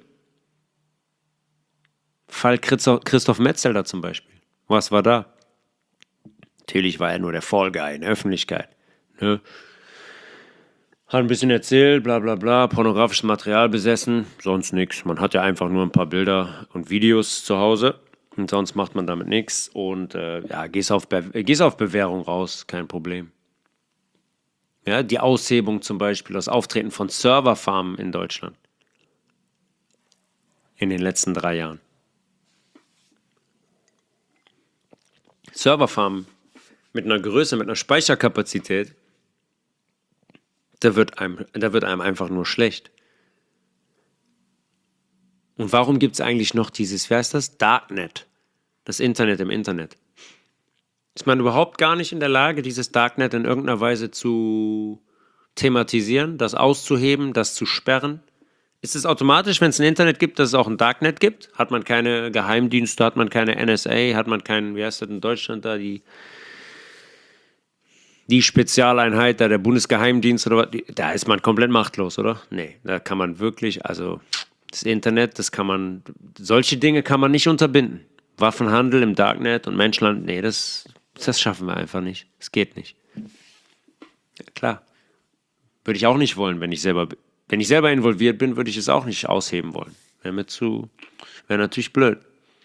A: Fall Christoph Metzelder zum Beispiel. Was war da? Natürlich war er nur der Fall Guy in der Öffentlichkeit. Ne? Hat ein bisschen erzählt, bla bla bla, pornografisches Material besessen, sonst nichts. Man hat ja einfach nur ein paar Bilder und Videos zu Hause und sonst macht man damit nichts. Und ja, gehst auf Bewährung raus, kein Problem. Ja, die Aushebung zum Beispiel, das Auftreten von Serverfarmen in Deutschland in den letzten 3 Jahren. Serverfarmen mit einer Größe, mit einer Speicherkapazität, da wird einem einfach nur schlecht. Und warum gibt es eigentlich noch dieses, wie heißt das? Darknet. Das Internet im Internet. Ist man überhaupt gar nicht in der Lage, dieses Darknet in irgendeiner Weise zu thematisieren, das auszuheben, das zu sperren? Ist es automatisch, wenn es ein Internet gibt, dass es auch ein Darknet gibt? Hat man keine Geheimdienste, hat man keine NSA, hat man keinen, wie heißt das in Deutschland da, die Spezialeinheit da, der Bundesgeheimdienst oder was? Da ist man komplett machtlos, oder? Nee, da kann man wirklich, also das Internet, solche Dinge kann man nicht unterbinden. Waffenhandel im Darknet und Menschenhandel, nee, das schaffen wir einfach nicht. Das geht nicht. Ja, klar. Würde ich auch nicht wollen, wenn ich selber involviert bin, würde ich es auch nicht ausheben wollen. Wäre natürlich blöd.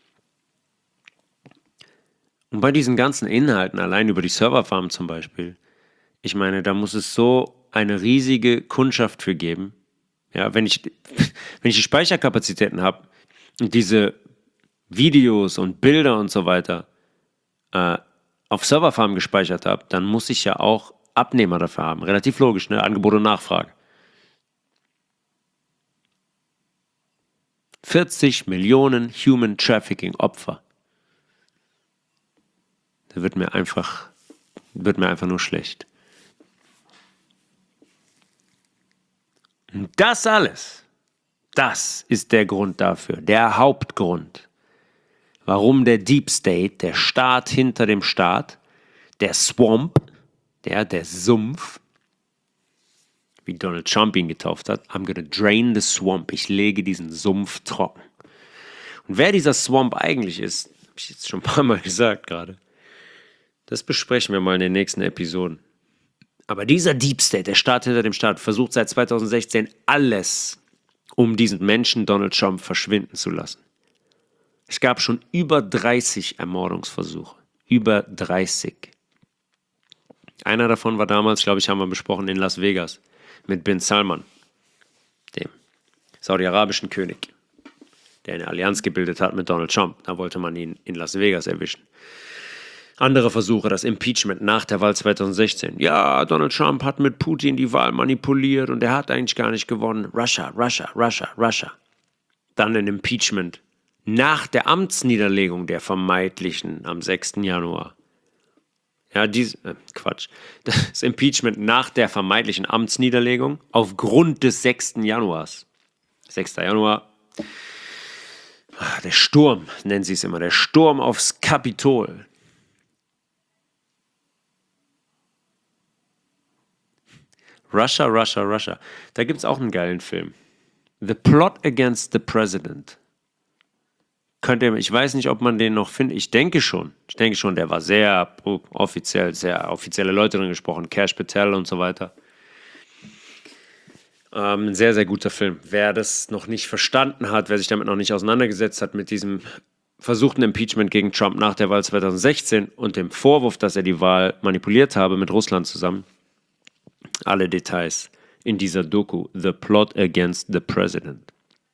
A: Und bei diesen ganzen Inhalten, allein über die Serverfarm zum Beispiel, ich meine, da muss es so eine riesige Kundschaft für geben. Ja, wenn ich die Speicherkapazitäten habe und diese Videos und Bilder und so weiter auf Serverfarm gespeichert habe, dann muss ich ja auch Abnehmer dafür haben. Relativ logisch, ne? Angebot und Nachfrage. 40 Millionen Human Trafficking Opfer. Da wird mir einfach nur schlecht. Und das alles, das ist der Grund dafür, der Hauptgrund, warum der Deep State, der Staat hinter dem Staat, der Swamp, der Sumpf, wie Donald Trump ihn getauft hat, I'm gonna drain the swamp, ich lege diesen Sumpf trocken. Und wer dieser Swamp eigentlich ist, habe ich jetzt schon ein paar Mal gesagt gerade, das besprechen wir mal in den nächsten Episoden. Aber dieser Deep State, der Staat hinter dem Staat, versucht seit 2016 alles, um diesen Menschen Donald Trump verschwinden zu lassen. Es gab schon über 30 Ermordungsversuche. Über 30. Einer davon war damals, glaube ich, haben wir besprochen, in Las Vegas mit Bin Salman, dem saudi-arabischen König, der eine Allianz gebildet hat mit Donald Trump. Da wollte man ihn in Las Vegas erwischen. Andere Versuche, das Impeachment nach der Wahl 2016. Ja, Donald Trump hat mit Putin die Wahl manipuliert und er hat eigentlich gar nicht gewonnen. Russia. Dann ein Impeachment nach der Amtsniederlegung der vermeintlichen am 6. Januar. Ja, das Impeachment nach der vermeintlichen Amtsniederlegung aufgrund des 6. Januars. 6. Januar, der Sturm, nennen sie es immer, der Sturm aufs Kapitol. Russia. Da gibt es auch einen geilen Film. The Plot Against the President. Ich weiß nicht, ob man den noch findet. Ich denke schon, der war sehr offizielle Leute drin gesprochen, Kash Patel und so weiter. Ein sehr, sehr guter Film. Wer das noch nicht verstanden hat, wer sich damit noch nicht auseinandergesetzt hat mit diesem versuchten Impeachment gegen Trump nach der Wahl 2016 und dem Vorwurf, dass er die Wahl manipuliert habe mit Russland zusammen, alle Details in dieser Doku, The Plot Against the President.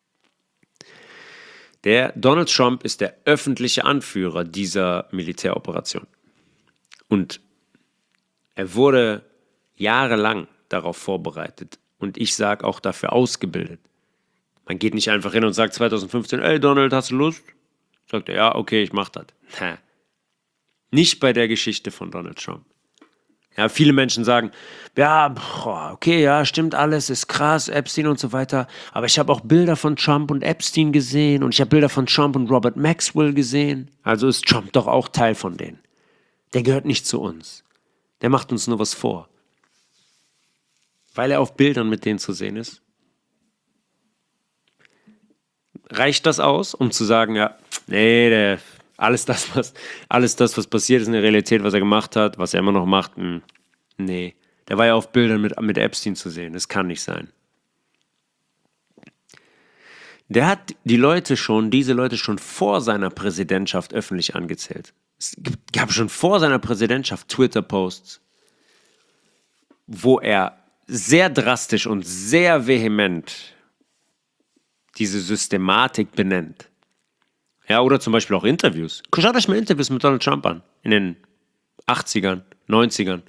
A: Der Donald Trump ist der öffentliche Anführer dieser Militäroperation. Und er wurde jahrelang darauf vorbereitet und ich sage auch dafür ausgebildet. Man geht nicht einfach hin und sagt 2015, ey Donald, hast du Lust? Sagt er, ja, okay, ich mach das. Nicht bei der Geschichte von Donald Trump. Ja, viele Menschen sagen, ja, okay, ja, stimmt alles, ist krass, Epstein und so weiter, aber ich habe auch Bilder von Trump und Epstein gesehen und ich habe Bilder von Trump und Robert Maxwell gesehen. Also ist Trump doch auch Teil von denen. Der gehört nicht zu uns. Der macht uns nur was vor. Weil er auf Bildern mit denen zu sehen ist. Reicht das aus, um zu sagen, ja, nee, alles das, was passiert ist in der Realität, was er gemacht hat, was er immer noch macht, nee, Der war ja auf Bildern mit Epstein zu sehen. Das kann nicht sein. Der hat diese Leute schon vor seiner Präsidentschaft öffentlich angezählt. Es gab schon vor seiner Präsidentschaft Twitter-Posts, wo er sehr drastisch und sehr vehement diese Systematik benennt. Ja, oder zum Beispiel auch Interviews. Schaut euch mal Interviews mit Donald Trump an. In den 80ern, 90ern.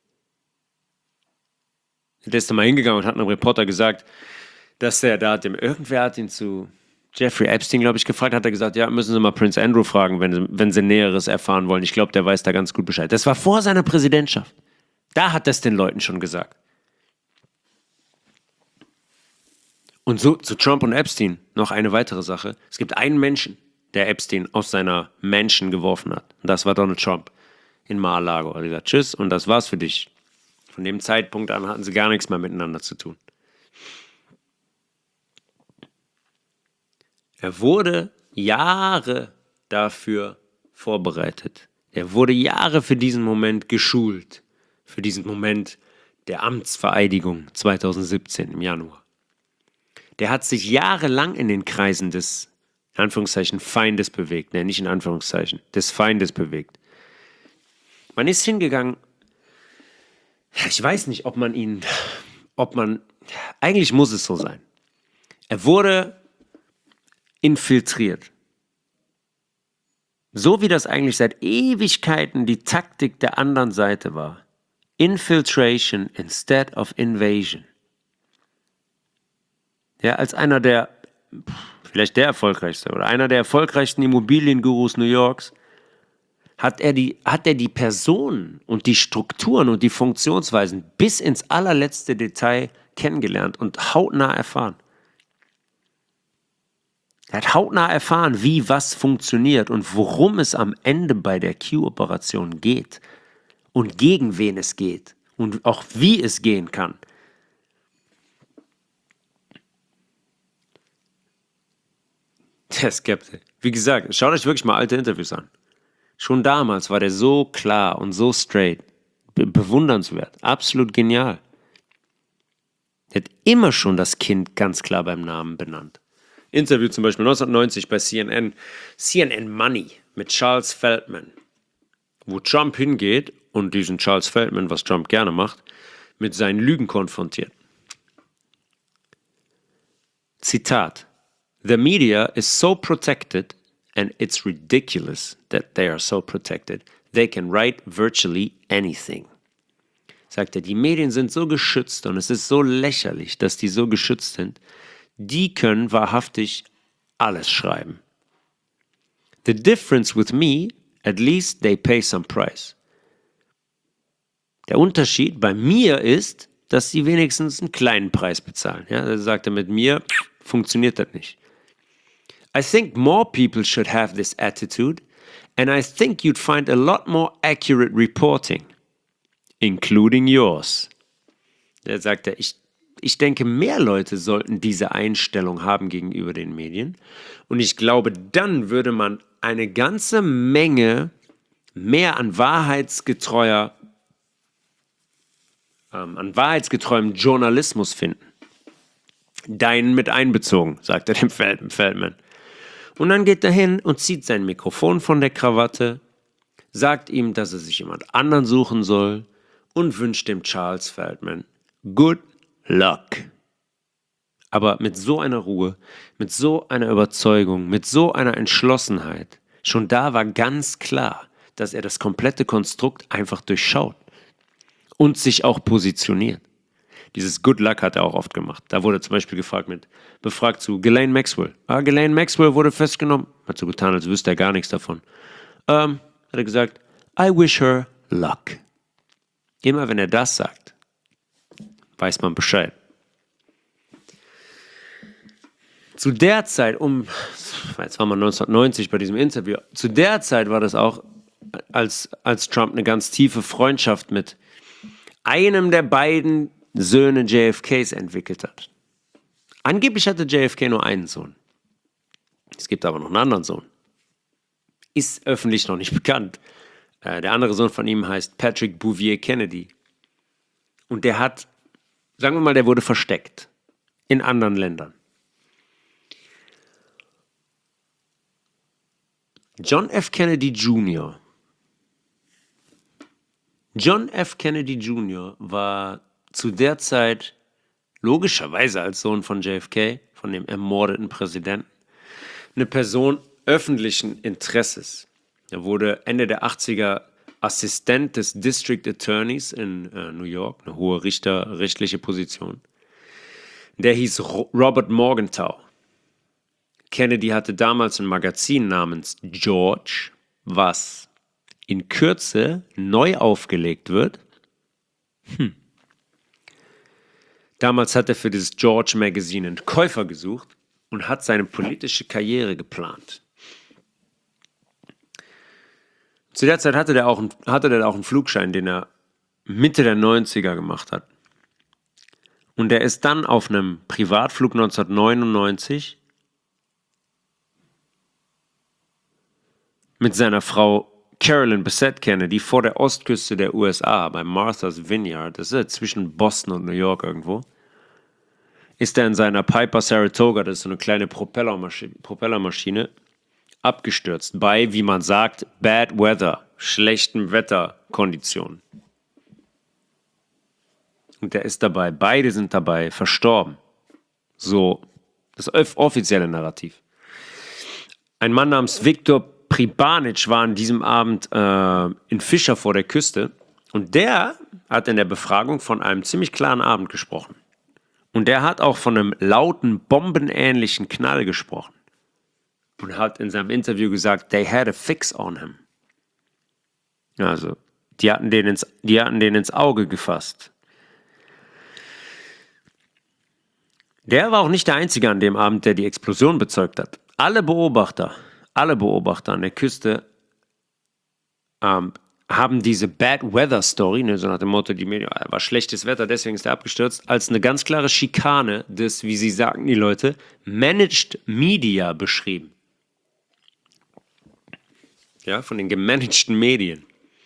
A: Der ist da mal hingegangen und hat einem Reporter gesagt, dass irgendwer hat ihn zu Jeffrey Epstein, glaube ich, gefragt, hat er gesagt, ja, müssen Sie mal Prince Andrew fragen, wenn Sie Näheres erfahren wollen. Ich glaube, der weiß da ganz gut Bescheid. Das war vor seiner Präsidentschaft. Da hat er es den Leuten schon gesagt. Und so zu Trump und Epstein noch eine weitere Sache. Es gibt einen Menschen, der Epstein aus seiner Mansion geworfen hat. Und das war Donald Trump in Mar-a-Lago. Er hat gesagt, tschüss und das war's für dich. Von dem Zeitpunkt an hatten sie gar nichts mehr miteinander zu tun. Er wurde Jahre dafür vorbereitet. Er wurde Jahre für diesen Moment geschult. Für diesen Moment der Amtsvereidigung 2017 im Januar. Der hat sich jahrelang in den Kreisen des, in Anführungszeichen, Feindes bewegt. Ne, nicht in Anführungszeichen, des Feindes bewegt. Man ist hingegangen, ich weiß nicht, eigentlich muss es so sein. Er wurde infiltriert. So wie das eigentlich seit Ewigkeiten die Taktik der anderen Seite war. Infiltration instead of invasion. Ja, als einer der, vielleicht der erfolgreichste oder einer der erfolgreichsten Immobiliengurus New Yorks, hat er die Personen und die Strukturen und die Funktionsweisen bis ins allerletzte Detail kennengelernt und hautnah erfahren. Er hat hautnah erfahren, wie was funktioniert und worum es am Ende bei der Q-Operation geht und gegen wen es geht und auch wie es gehen kann. Der Skeptiker. Wie gesagt, schaut euch wirklich mal alte Interviews an. Schon damals war der so klar und so straight. Bewundernswert. Absolut genial. Er hat immer schon das Kind ganz klar beim Namen benannt. Interview zum Beispiel 1990 bei CNN. CNN Money mit Charles Feldman. Wo Trump hingeht und diesen Charles Feldman, was Trump gerne macht, mit seinen Lügen konfrontiert. Zitat. The media is so protected and it's ridiculous that they are so protected. They can write virtually anything. Sagt er, die Medien sind so geschützt und es ist so lächerlich, dass die so geschützt sind. Die können wahrhaftig alles schreiben. The difference with me, at least they pay some price. Der Unterschied bei mir ist, dass sie wenigstens einen kleinen Preis bezahlen. Ja, er sagte, mit mir funktioniert das nicht. I think more people should have this attitude, and I think you'd find a lot more accurate reporting, including yours. Da sagt er, ich denke, mehr Leute sollten diese Einstellung haben gegenüber den Medien. Und ich glaube, dann würde man eine ganze Menge mehr an wahrheitsgetreuem Journalismus finden. Deinen mit einbezogen, sagt er dem Feldman. Und dann geht er hin und zieht sein Mikrofon von der Krawatte, sagt ihm, dass er sich jemand anderen suchen soll und wünscht dem Charles Feldman good luck. Aber mit so einer Ruhe, mit so einer Überzeugung, mit so einer Entschlossenheit, schon da war ganz klar, dass er das komplette Konstrukt einfach durchschaut und sich auch positioniert. Dieses Good Luck hat er auch oft gemacht. Da wurde zum Beispiel befragt zu Ghislaine Maxwell. Ghislaine Maxwell wurde festgenommen. Hat so getan, als wüsste er gar nichts davon. Hat er gesagt, I wish her luck. Immer wenn er das sagt, weiß man Bescheid. Zu der Zeit, jetzt waren wir 1990 bei diesem Interview, zu der Zeit war das auch, als Trump eine ganz tiefe Freundschaft mit einem der beiden Söhne JFKs entwickelt hat. Angeblich hatte JFK nur einen Sohn. Es gibt aber noch einen anderen Sohn. Ist öffentlich noch nicht bekannt. Der andere Sohn von ihm heißt Patrick Bouvier Kennedy. Und der hat, sagen wir mal, der wurde versteckt in anderen Ländern. John F. Kennedy Jr. John F. Kennedy Jr. war zu der Zeit logischerweise als Sohn von JFK, von dem ermordeten Präsidenten, eine Person öffentlichen Interesses. Er wurde Ende der 80er Assistent des District Attorneys in New York, eine hohe richterrechtliche Position. Der hieß Robert Morgenthau. Kennedy hatte damals ein Magazin namens George, was in Kürze neu aufgelegt wird. Damals hat er für dieses George Magazine einen Käufer gesucht und hat seine politische Karriere geplant. Zu der Zeit hatte der auch einen Flugschein, den er Mitte der 90er gemacht hat. Und er ist dann auf einem Privatflug 1999 mit seiner Frau Carolyn Bessette Kennedy vor der Ostküste der USA bei Martha's Vineyard, das ist ja zwischen Boston und New York irgendwo, ist er in seiner Piper Saratoga, das ist so eine kleine Propellermaschine, abgestürzt bei, wie man sagt, bad weather, schlechten Wetterkonditionen. Und der ist dabei, beide sind dabei verstorben. So, das offizielle Narrativ. Ein Mann namens Viktor Pribanic war an diesem Abend in Fischer vor der Küste und der hat in der Befragung von einem ziemlich klaren Abend gesprochen. Und der hat auch von einem lauten, bombenähnlichen Knall gesprochen. Und hat in seinem Interview gesagt, they had a fix on him. Also, die hatten den ins Auge gefasst. Der war auch nicht der Einzige an dem Abend, der die Explosion bezeugt hat. Alle Beobachter an der Küste haben diese Bad Weather Story, ne, so nach dem Motto, war schlechtes Wetter, deswegen ist er abgestürzt, als eine ganz klare Schikane des, wie sie sagen die Leute, Managed Media beschrieben. Ja, von den gemanagten Medien.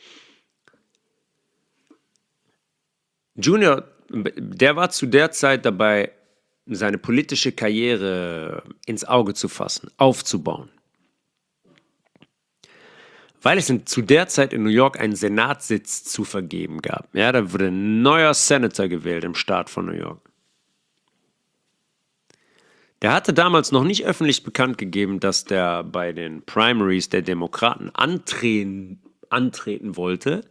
A: Junior, der war zu der Zeit dabei, seine politische Karriere ins Auge zu fassen, aufzubauen. Weil es zu der Zeit in New York einen Senatssitz zu vergeben gab. Ja, da wurde ein neuer Senator gewählt im Staat von New York. Der hatte damals noch nicht öffentlich bekannt gegeben, dass der bei den Primaries der Demokraten antreten wollte.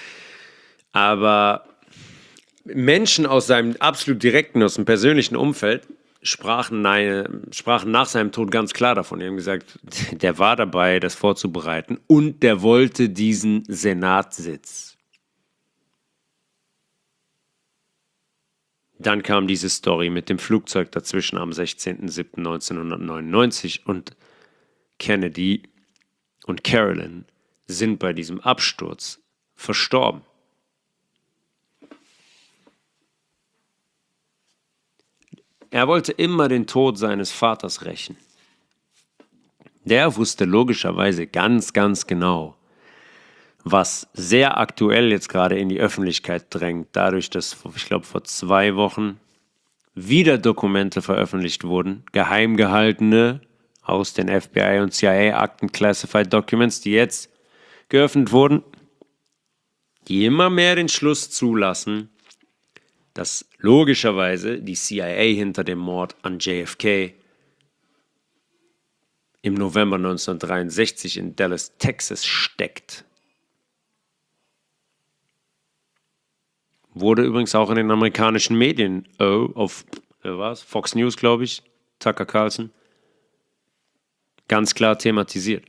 A: Aber Menschen aus seinem absolut direkten, aus dem persönlichen Umfeld sprachen nach seinem Tod ganz klar davon. Die haben gesagt, der war dabei, das vorzubereiten und der wollte diesen Senatssitz. Dann kam diese Story mit dem Flugzeug dazwischen am 16.07.1999 und Kennedy und Carolyn sind bei diesem Absturz verstorben. Er wollte immer den Tod seines Vaters rächen. Der wusste logischerweise ganz, ganz genau, was sehr aktuell jetzt gerade in die Öffentlichkeit drängt, dadurch, dass, ich glaube, vor 2 Wochen wieder Dokumente veröffentlicht wurden, geheim gehaltene aus den FBI und CIA-Akten, Classified Documents, die jetzt geöffnet wurden, die immer mehr den Schluss zulassen, dass logischerweise die CIA hinter dem Mord an JFK im November 1963 in Dallas, Texas steckt. Wurde übrigens auch in den amerikanischen Medien, auf Fox News, glaube ich, Tucker Carlson, ganz klar thematisiert.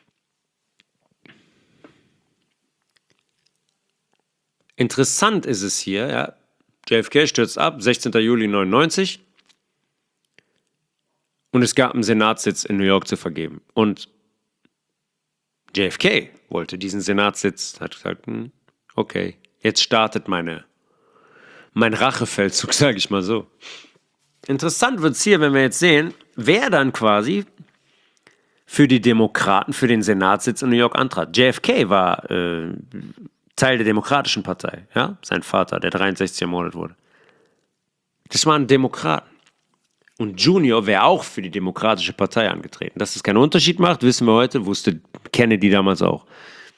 A: Interessant ist es hier, ja, JFK stürzt ab, 16. Juli 1999 und es gab einen Senatssitz in New York zu vergeben. Und JFK wollte diesen Senatssitz, hat gesagt, okay, jetzt startet mein Rachefeldzug, sage ich mal so. Interessant wird es hier, wenn wir jetzt sehen, wer dann quasi für die Demokraten für den Senatssitz in New York antrat. JFK war Teil der Demokratischen Partei, ja, sein Vater, der 63 ermordet wurde. Das waren Demokraten. Und Junior wäre auch für die Demokratische Partei angetreten. Dass es keinen Unterschied macht, wissen wir heute, wusste Kennedy damals auch.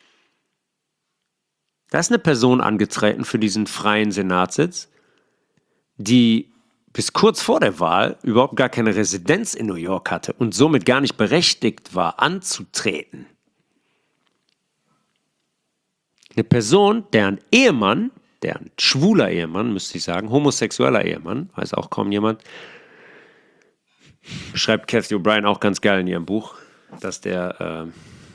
A: Da ist eine Person angetreten für diesen freien Senatssitz, die bis kurz vor der Wahl überhaupt gar keine Residenz in New York hatte und somit gar nicht berechtigt war, anzutreten. Eine Person, deren Ehemann, deren schwuler Ehemann, müsste ich sagen, homosexueller Ehemann, weiß auch kaum jemand, beschreibt Cathy O'Brien auch ganz geil in ihrem Buch, dass der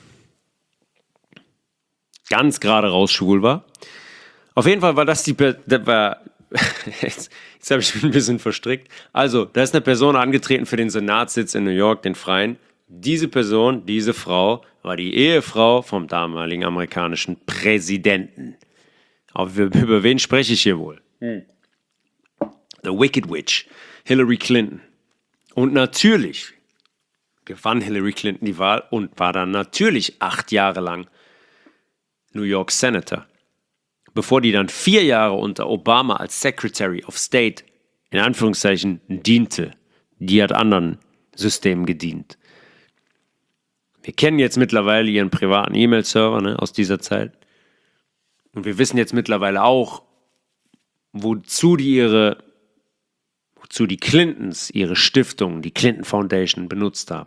A: ganz gerade raus schwul war. Auf jeden Fall war das jetzt habe ich mich ein bisschen verstrickt. Also, da ist eine Person angetreten für den Senatssitz in New York, den Freien. Diese Person, diese Frau, war die Ehefrau vom damaligen amerikanischen Präsidenten. Aber über wen spreche ich hier wohl? The Wicked Witch, Hillary Clinton. Und natürlich gewann Hillary Clinton die Wahl und war dann natürlich 8 Jahre lang New York Senator. Bevor die dann 4 Jahre unter Obama als Secretary of State, in Anführungszeichen, diente. Die hat anderen Systemen gedient. Wir kennen jetzt mittlerweile ihren privaten E-Mail-Server aus dieser Zeit. Und wir wissen jetzt mittlerweile auch, wozu die Clintons ihre Stiftung, die Clinton Foundation, benutzt haben.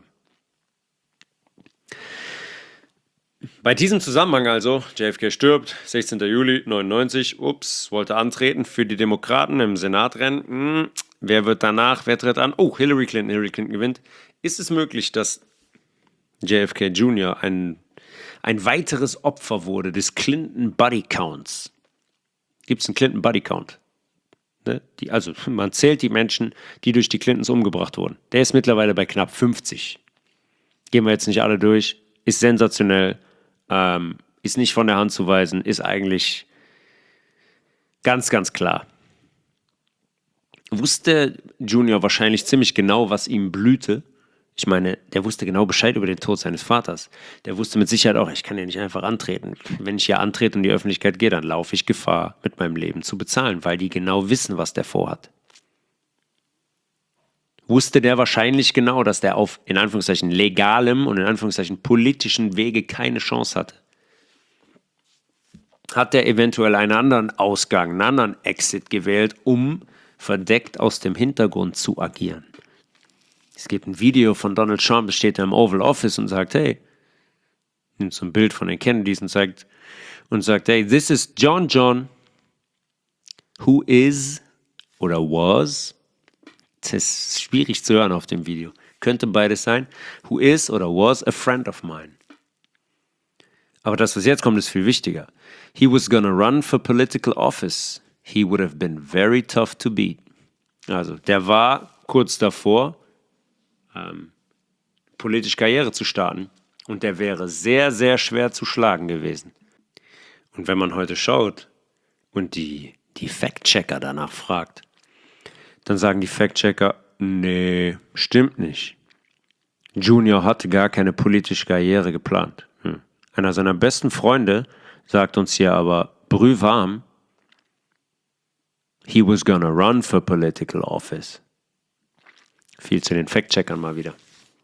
A: Bei diesem Zusammenhang also, JFK stirbt, 16. Juli 99, wollte antreten für die Demokraten im Senatrennen. Wer tritt an? Oh, Hillary Clinton gewinnt. Ist es möglich, dass JFK Jr. ein weiteres Opfer wurde des Clinton Body Counts? Gibt es einen Clinton Body Count? Ne? Also man zählt die Menschen, die durch die Clintons umgebracht wurden. Der ist mittlerweile bei knapp 50. Gehen wir jetzt nicht alle durch. Ist sensationell. Ist nicht von der Hand zu weisen, ist eigentlich ganz, ganz klar. Wusste Junior wahrscheinlich ziemlich genau, was ihm blühte. Ich meine, der wusste genau Bescheid über den Tod seines Vaters. Der wusste mit Sicherheit auch, ich kann ja nicht einfach antreten. Wenn ich hier antrete und in die Öffentlichkeit gehe, dann laufe ich Gefahr, mit meinem Leben zu bezahlen, weil die genau wissen, was der vorhat. Wusste der wahrscheinlich genau, dass der auf, in Anführungszeichen, legalem und in Anführungszeichen politischen Wege keine Chance hatte? Hat der eventuell einen anderen Ausgang, einen anderen Exit gewählt, um verdeckt aus dem Hintergrund zu agieren? Es gibt ein Video von Donald Trump, steht da im Oval Office und sagt, hey, nimmt so ein Bild von den Kennedys und sagt, hey, this is John, who is oder was. Das ist schwierig zu hören auf dem Video. Könnte beides sein. Who is oder was a friend of mine. Aber das, was jetzt kommt, ist viel wichtiger. He was gonna run for political office. He would have been very tough to beat. Also, der war kurz davor, politisch Karriere zu starten. Und der wäre sehr, sehr schwer zu schlagen gewesen. Und wenn man heute schaut und die Fact-Checker danach fragt, dann sagen die Fact-Checker, nee, stimmt nicht. Junior hatte gar keine politische Karriere geplant. Einer seiner besten Freunde sagt uns hier aber brühwarm, he was gonna run for political office. Viel zu den Fact-Checkern mal wieder.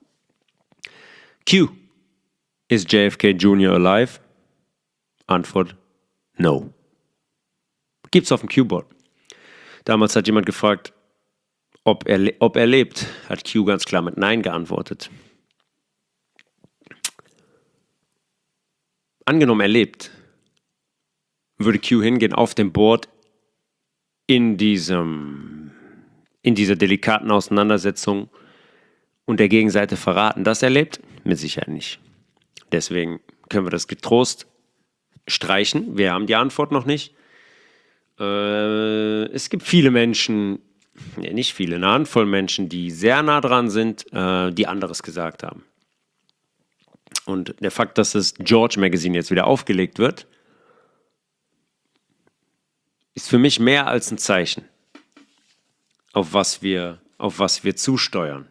A: Q. Is JFK Jr. alive? Antwort, no. Gibt's auf dem Q-Board. Damals hat jemand gefragt, ob er lebt, hat Q ganz klar mit Nein geantwortet. Angenommen, er lebt, würde Q hingehen auf dem Board in dieser delikaten Auseinandersetzung und der Gegenseite verraten, dass er lebt? Mit Sicherheit nicht. Deswegen können wir das getrost streichen. Wir haben die Antwort noch nicht. Es gibt viele Menschen, nicht viele, eine Handvoll Menschen, die sehr nah dran sind, die anderes gesagt haben. Und der Fakt, dass das George Magazine jetzt wieder aufgelegt wird, ist für mich mehr als ein Zeichen, auf was wir zusteuern.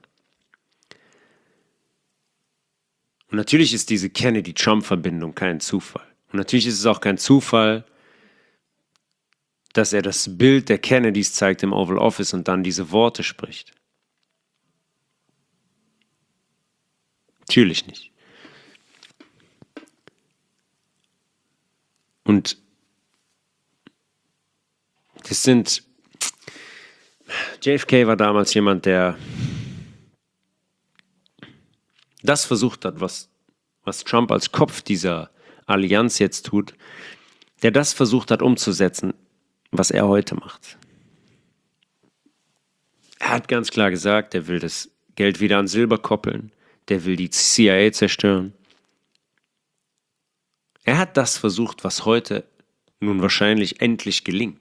A: Und natürlich ist diese Kennedy-Trump-Verbindung kein Zufall. Und natürlich ist es auch kein Zufall, dass er das Bild der Kennedys zeigt im Oval Office und dann diese Worte spricht. Natürlich nicht. Und JFK war damals jemand, der das versucht hat, was Trump als Kopf dieser Allianz jetzt tut, der das versucht hat umzusetzen, was er heute macht. Er hat ganz klar gesagt, er will das Geld wieder an Silber koppeln, der will die CIA zerstören. Er hat das versucht, was heute nun wahrscheinlich endlich gelingt.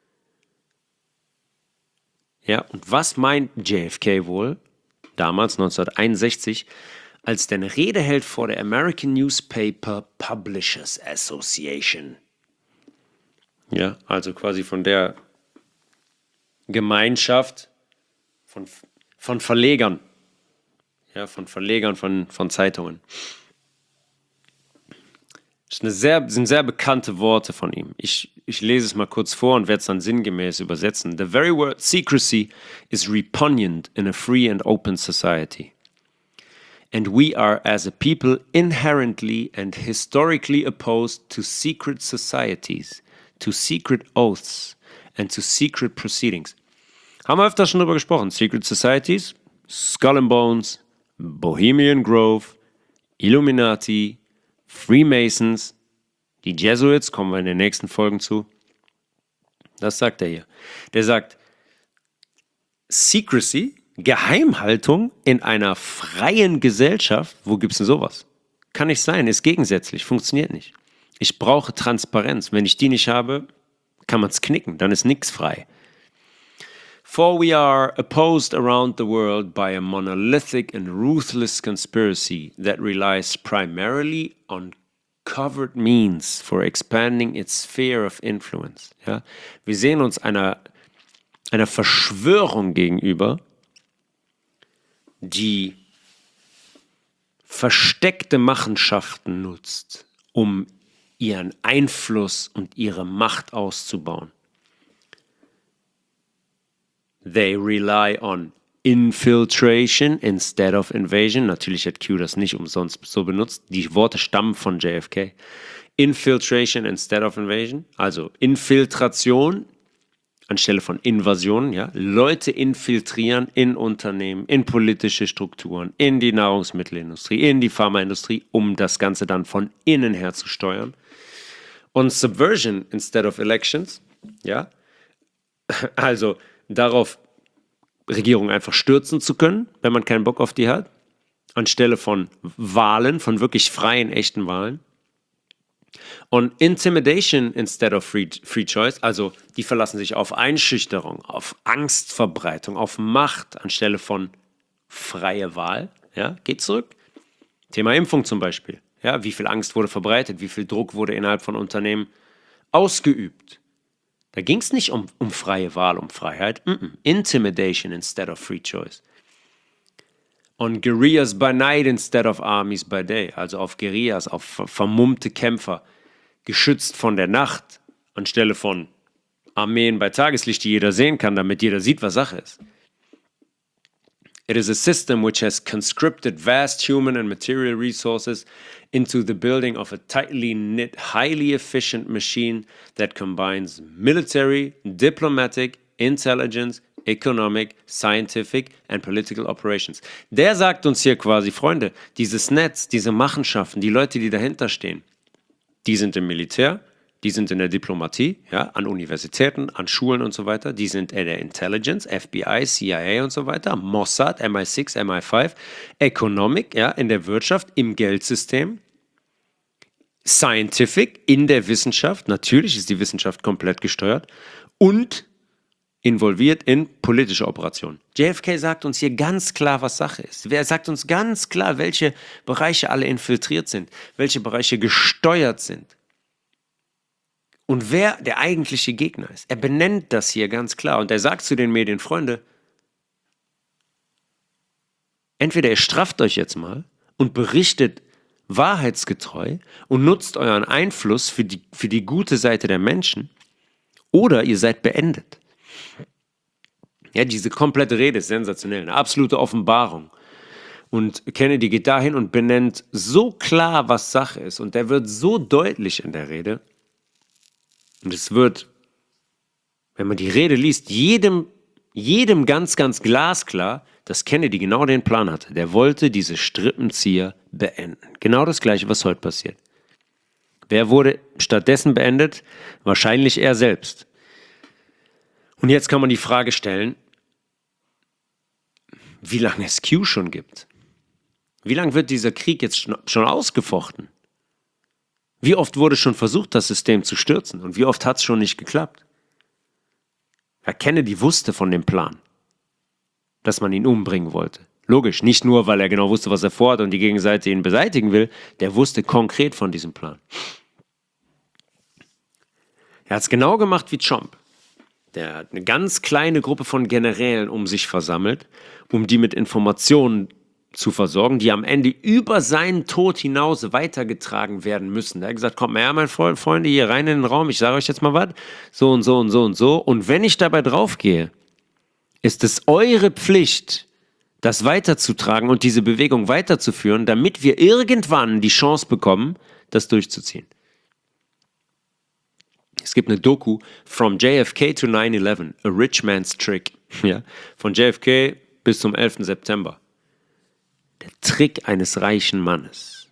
A: Ja, und was meint JFK wohl, damals 1961, als der eine Rede hält vor der American Newspaper Publishers Association? Ja, also quasi von der Gemeinschaft von Verlegern. Ja, von Verlegern von Zeitungen. Das sind sehr bekannte Worte von ihm. Ich lese es mal kurz vor und werde es dann sinngemäß übersetzen. The very word secrecy is repugnant in a free and open society. And we are as a people inherently and historically opposed to secret societies, to secret oaths and to secret proceedings. Haben wir öfter schon drüber gesprochen. Secret Societies, Skull and Bones, Bohemian Grove, Illuminati, Freemasons, die Jesuits, kommen wir in den nächsten Folgen zu. Das sagt er hier. Der sagt, Secrecy, Geheimhaltung in einer freien Gesellschaft, wo gibt es denn sowas? Kann nicht sein, ist gegensätzlich, funktioniert nicht. Ich brauche Transparenz. Wenn ich die nicht habe, kann man es knicken, dann ist nichts frei. For we are opposed around the world by a monolithic and ruthless conspiracy that relies primarily on covert means for expanding its sphere of influence. Ja? Wir sehen uns einer Verschwörung gegenüber, die versteckte Machenschaften nutzt, um ihren Einfluss und ihre Macht auszubauen. They rely on infiltration instead of invasion. Natürlich hat Q das nicht umsonst so benutzt. Die Worte stammen von JFK. Infiltration instead of invasion. Also Infiltration anstelle von Invasion. Ja? Leute infiltrieren in Unternehmen, in politische Strukturen, in die Nahrungsmittelindustrie, in die Pharmaindustrie, um das Ganze dann von innen her zu steuern. Und Subversion instead of elections. Ja? Also darauf, Regierungen einfach stürzen zu können, wenn man keinen Bock auf die hat, anstelle von Wahlen, von wirklich freien, echten Wahlen. Und Intimidation instead of free choice, also die verlassen sich auf Einschüchterung, auf Angstverbreitung, auf Macht, anstelle von freie Wahl. Ja, geht zurück. Thema Impfung zum Beispiel. Ja, wie viel Angst wurde verbreitet, wie viel Druck wurde innerhalb von Unternehmen ausgeübt. Da ging es nicht um freie Wahl, um Freiheit. Intimidation instead of free choice. On guerrillas by night instead of armies by day. Also auf Guerillas, auf vermummte Kämpfer, geschützt von der Nacht, anstelle von Armeen bei Tageslicht, die jeder sehen kann, damit jeder sieht, was Sache ist. It is a system which has conscripted vast human and material resources into the building of a tightly knit, highly efficient machine that combines military, diplomatic, intelligence, economic, scientific and political operations. Der sagt uns hier quasi, Freunde, dieses Netz, diese Machenschaften, die Leute, die dahinter stehen, die sind im Militär, die sind in der Diplomatie, ja, an Universitäten, an Schulen und so weiter. Die sind in der Intelligence, FBI, CIA und so weiter, Mossad, MI6, MI5, Economic, ja, in der Wirtschaft, im Geldsystem, Scientific, in der Wissenschaft, natürlich ist die Wissenschaft komplett gesteuert und involviert in politische Operationen. JFK sagt uns hier ganz klar, was Sache ist. Er sagt uns ganz klar, welche Bereiche alle infiltriert sind, welche Bereiche gesteuert sind. Und wer der eigentliche Gegner ist. Er benennt das hier ganz klar. Und er sagt zu den Medien, Freunde, entweder ihr strafft euch jetzt mal und berichtet, wahrheitsgetreu und nutzt euren Einfluss für die gute Seite der Menschen, oder ihr seid beendet. Ja, diese komplette Rede ist sensationell, eine absolute Offenbarung. Und Kennedy geht dahin und benennt so klar, was Sache ist. Und der wird so deutlich in der Rede. Und es wird, wenn man die Rede liest, jedem ganz, ganz glasklar, dass Kennedy genau den Plan hatte. Der wollte diese Strippenzieher beenden. Genau das Gleiche, was heute passiert. Wer wurde stattdessen beendet? Wahrscheinlich er selbst. Und jetzt kann man die Frage stellen, wie lange es Q schon gibt. Wie lange wird dieser Krieg jetzt schon ausgefochten? Wie oft wurde schon versucht, das System zu stürzen? Und wie oft hat es schon nicht geklappt? Herr Kennedy wusste von dem Plan, dass man ihn umbringen wollte. Logisch, nicht nur, weil er genau wusste, was er vorhat und die Gegenseite ihn beseitigen will. Der wusste konkret von diesem Plan. Er hat es genau gemacht wie Trump. Der hat eine ganz kleine Gruppe von Generälen um sich versammelt, um die mit Informationen zu versorgen, die am Ende über seinen Tod hinaus weitergetragen werden müssen. Er hat gesagt, kommt mal her, meine Freunde, hier rein in den Raum, ich sage euch jetzt mal was, so und so und so und so. Und wenn ich dabei draufgehe, ist es eure Pflicht, das weiterzutragen und diese Bewegung weiterzuführen, damit wir irgendwann die Chance bekommen, das durchzuziehen. Es gibt eine Doku, From JFK to 9/11, A Rich Man's Trick. Ja, von JFK bis zum 11. September. Der Trick eines reichen Mannes.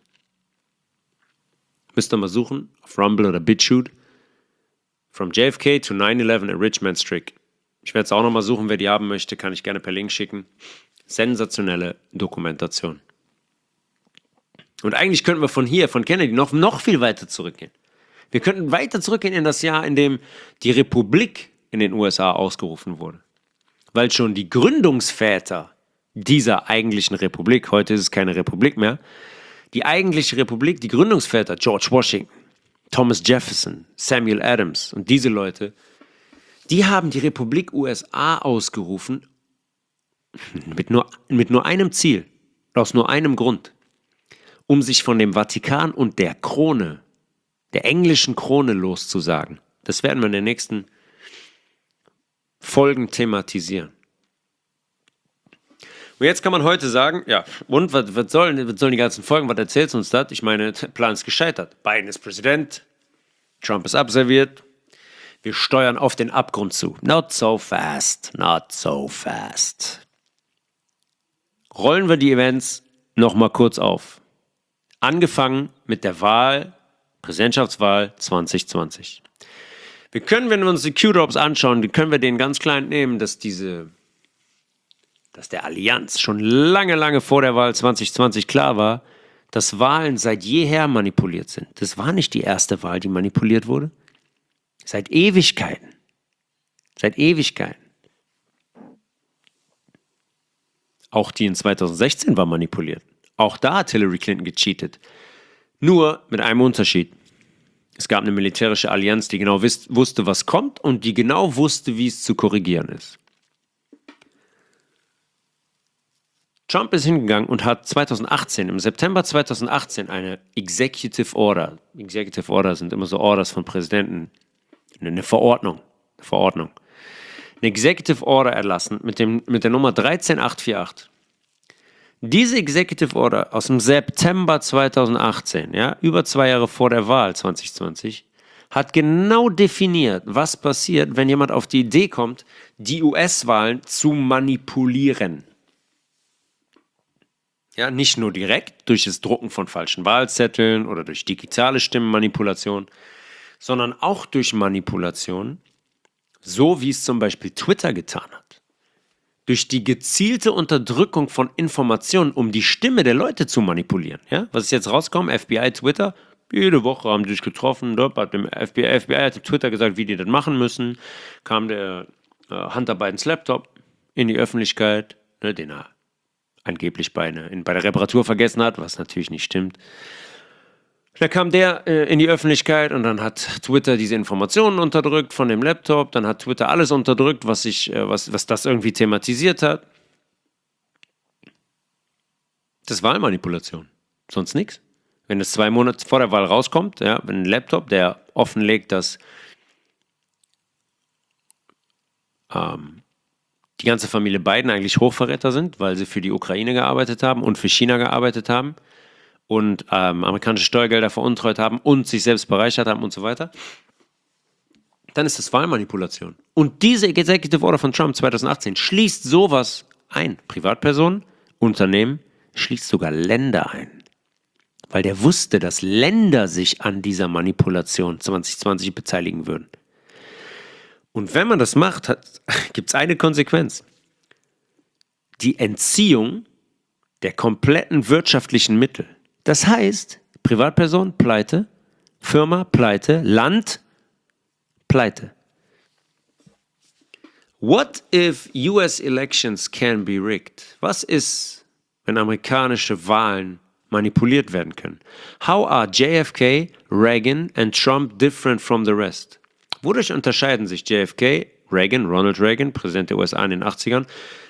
A: Müsst ihr mal suchen, auf Rumble oder BitChute. From JFK to 9/11, A Rich Man's Trick. Ich werde es auch nochmal suchen, wer die haben möchte, kann ich gerne per Link schicken. Sensationelle Dokumentation. Und eigentlich könnten wir von Kennedy, noch viel weiter zurückgehen. Wir könnten weiter zurückgehen in das Jahr, in dem die Republik in den USA ausgerufen wurde. Weil schon die Gründungsväter dieser eigentlichen Republik, heute ist es keine Republik mehr, die eigentliche Republik, die Gründungsväter, George Washington, Thomas Jefferson, Samuel Adams und diese Leute, die haben die Republik USA ausgerufen mit nur einem Ziel, aus nur einem Grund, um sich von dem Vatikan und der Krone, der englischen Krone loszusagen. Das werden wir in den nächsten Folgen thematisieren. Und jetzt kann man heute sagen, ja, und was sollen die ganzen Folgen, was erzählst du uns das? Ich meine, der Plan ist gescheitert. Biden ist Präsident, Trump ist abserviert, wir steuern auf den Abgrund zu. Not so fast, not so fast. Rollen wir die Events nochmal kurz auf. Angefangen mit der Präsidentschaftswahl 2020. Wenn wir uns die Q-Drops anschauen, können wir den ganz klein nehmen, dass der Allianz schon lange vor der Wahl 2020 klar war, dass Wahlen seit jeher manipuliert sind. Das war nicht die erste Wahl, die manipuliert wurde. Seit Ewigkeiten. Auch die in 2016 war manipuliert. Auch da hat Hillary Clinton gecheatet. Nur mit einem Unterschied. Es gab eine militärische Allianz, die genau wusste, was kommt und die genau wusste, wie es zu korrigieren ist. Trump ist hingegangen und hat im September 2018 eine Executive Order sind immer so Orders von Präsidenten, eine Verordnung, eine Executive Order erlassen mit der Nummer 13848. Diese Executive Order aus dem September 2018, ja, über 2 Jahre vor der Wahl 2020, hat genau definiert, was passiert, wenn jemand auf die Idee kommt, die US-Wahlen zu manipulieren. Ja, nicht nur direkt durch das Drucken von falschen Wahlzetteln oder durch digitale Stimmenmanipulation, sondern auch durch Manipulation, so wie es zum Beispiel Twitter getan hat. Durch die gezielte Unterdrückung von Informationen, um die Stimme der Leute zu manipulieren. Ja? Was ist jetzt rausgekommen? FBI, Twitter, jede Woche haben die sich getroffen, FBI hat Twitter gesagt, wie die das machen müssen, kam der Hunter Bidens Laptop in die Öffentlichkeit, den er angeblich bei der Reparatur vergessen hat, was natürlich nicht stimmt. Da kam der in die Öffentlichkeit und dann hat Twitter diese Informationen unterdrückt von dem Laptop, dann hat Twitter alles unterdrückt, was das irgendwie thematisiert hat. Das war Wahlmanipulation, sonst nichts. Wenn es 2 Monate vor der Wahl rauskommt, ja, wenn ein Laptop, der offenlegt, dass die ganze Familie Biden eigentlich Hochverräter sind, weil sie für die Ukraine gearbeitet haben und für China gearbeitet haben und amerikanische Steuergelder veruntreut haben und sich selbst bereichert haben und so weiter, dann ist das Wahlmanipulation. Und diese Executive Order von Trump 2018 schließt sowas ein. Privatpersonen, Unternehmen, schließt sogar Länder ein. Weil der wusste, dass Länder sich an dieser Manipulation 2020 beteiligen würden. Und wenn man das macht, gibt es eine Konsequenz. Die Entziehung der kompletten wirtschaftlichen Mittel. Das heißt, Privatperson, Pleite, Firma, Pleite, Land, Pleite. What if US elections can be rigged? Was ist, wenn amerikanische Wahlen manipuliert werden können? How are JFK, Reagan and Trump different from the rest? Wodurch unterscheiden sich JFK, Reagan, Ronald Reagan, Präsident der USA in den 80ern,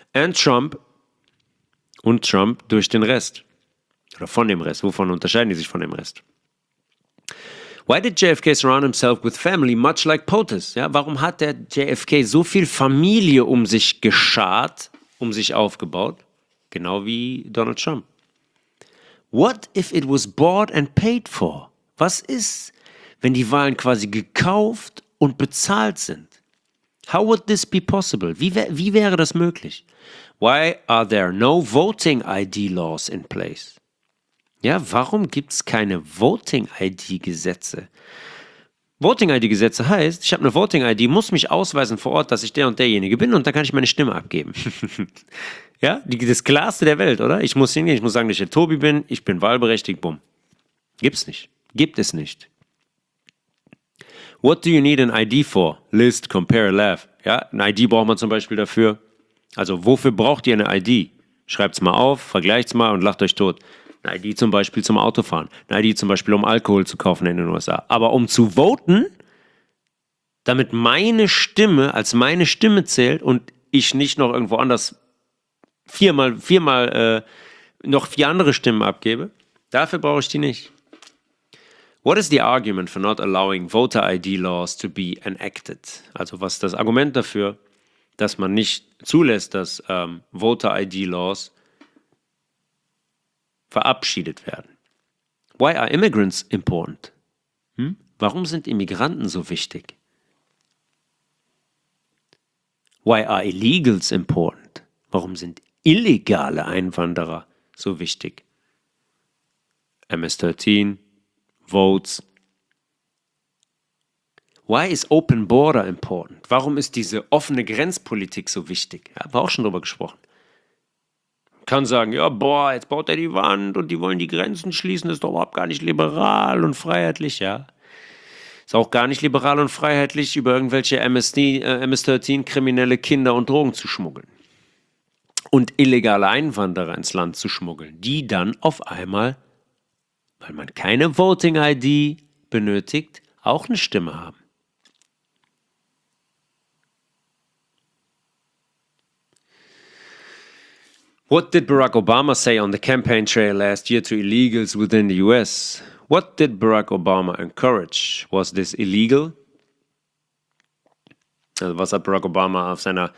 A: und Trump durch den Rest? Oder von dem Rest. Wovon unterscheiden die sich von dem Rest? Why did JFK surround himself with family, much like POTUS? Ja, warum hat der JFK so viel Familie um sich geschart, um sich aufgebaut? Genau wie Donald Trump. What if it was bought and paid for? Was ist, wenn die Wahlen quasi gekauft und bezahlt sind? How would this be possible? Wie wäre das möglich? Why are there no voting ID laws in place? Ja, warum gibt es keine Voting-ID-Gesetze? Voting-ID-Gesetze heißt, ich habe eine Voting-ID, muss mich ausweisen vor Ort, dass ich der und derjenige bin und dann kann ich meine Stimme abgeben. Ja, das Klarste der Welt, oder? Ich muss hingehen, ich muss sagen, dass ich der Tobi bin, ich bin wahlberechtigt, bumm. Gibt es nicht. What do you need an ID for? List, compare, laugh. Ja, ein ID braucht man zum Beispiel dafür. Also, wofür braucht ihr eine ID? Schreibt's mal auf, vergleicht's mal und lacht euch tot. Eine ID zum Beispiel zum Autofahren. Eine ID zum Beispiel, um Alkohol zu kaufen in den USA. Aber um zu voten, damit meine Stimme als meine Stimme zählt und ich nicht noch irgendwo anders viermal noch 4 andere Stimmen abgebe, dafür brauche ich die nicht. What is the argument for not allowing voter ID laws to be enacted? Also was ist das Argument dafür, dass man nicht zulässt, dass voter ID laws verabschiedet werden? Why are immigrants important? Warum sind Immigranten so wichtig? Why are illegals important? Warum sind illegale Einwanderer so wichtig? MS-13, Votes. Why is open border important? Warum ist diese offene Grenzpolitik so wichtig? Ja, haben wir auch schon drüber gesprochen. Man kann sagen, ja, jetzt baut er die Wand und die wollen die Grenzen schließen, das ist doch überhaupt gar nicht liberal und freiheitlich, ja. Ist auch gar nicht liberal und freiheitlich, über irgendwelche MS-13 kriminelle Kinder und Drogen zu schmuggeln. Und illegale Einwanderer ins Land zu schmuggeln, die dann auf einmal, weil man keine Voting-ID benötigt, auch eine Stimme haben. What did Barack Obama say on the campaign trail last year to illegals within the US? What did Barack Obama encourage? Was this illegal? Also was hat Barack Obama auf seinem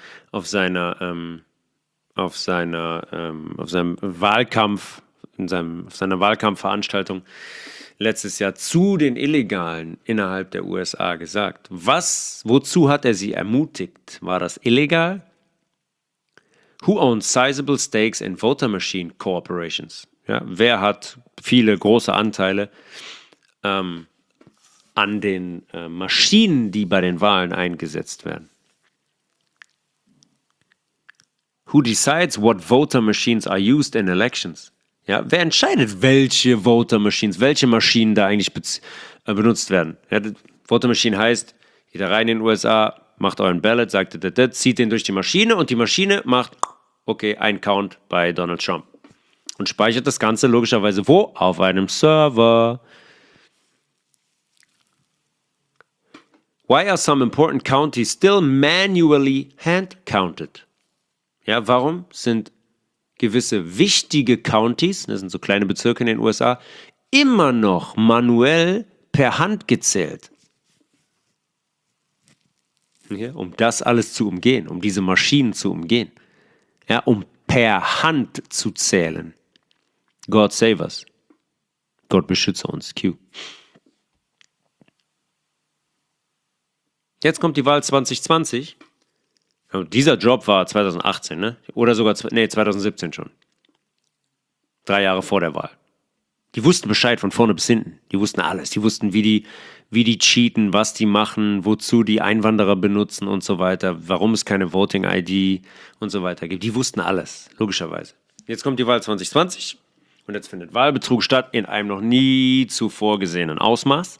A: Wahlkampf, auf seiner Wahlkampfveranstaltung letztes Jahr zu den Illegalen innerhalb der USA gesagt? Wozu hat er sie ermutigt? War das illegal? Who owns sizable stakes in voter machine corporations? Ja, wer hat viele große Anteile an den Maschinen, die bei den Wahlen eingesetzt werden? Who decides what voter machines are used in elections? Ja, wer entscheidet, welche Voter Machines, welche Maschinen da eigentlich benutzt werden? Ja, Voter Machine heißt, geht da rein in den USA, macht euren Ballot, sagt, zieht den durch die Maschine und die Maschine macht, okay, ein Count bei Donald Trump. Und speichert das Ganze logischerweise wo? Auf einem Server. Why are some important counties still manually hand-counted? Ja, warum sind gewisse wichtige Counties, das sind so kleine Bezirke in den USA, immer noch manuell per Hand gezählt. Ja, um das alles zu umgehen, um diese Maschinen zu umgehen. Ja, um per Hand zu zählen. God save us. Gott beschütze uns. Q. Jetzt kommt die Wahl 2020. Und dieser Job war 2018, ne? Oder sogar 2017 schon. 3 Jahre vor der Wahl. Die wussten Bescheid von vorne bis hinten. Die wussten alles. Die wussten, wie die cheaten, was die machen, wozu die Einwanderer benutzen und so weiter, warum es keine Voting-ID und so weiter gibt. Die wussten alles, logischerweise. Jetzt kommt die Wahl 2020 und jetzt findet Wahlbetrug statt in einem noch nie zuvor gesehenen Ausmaß.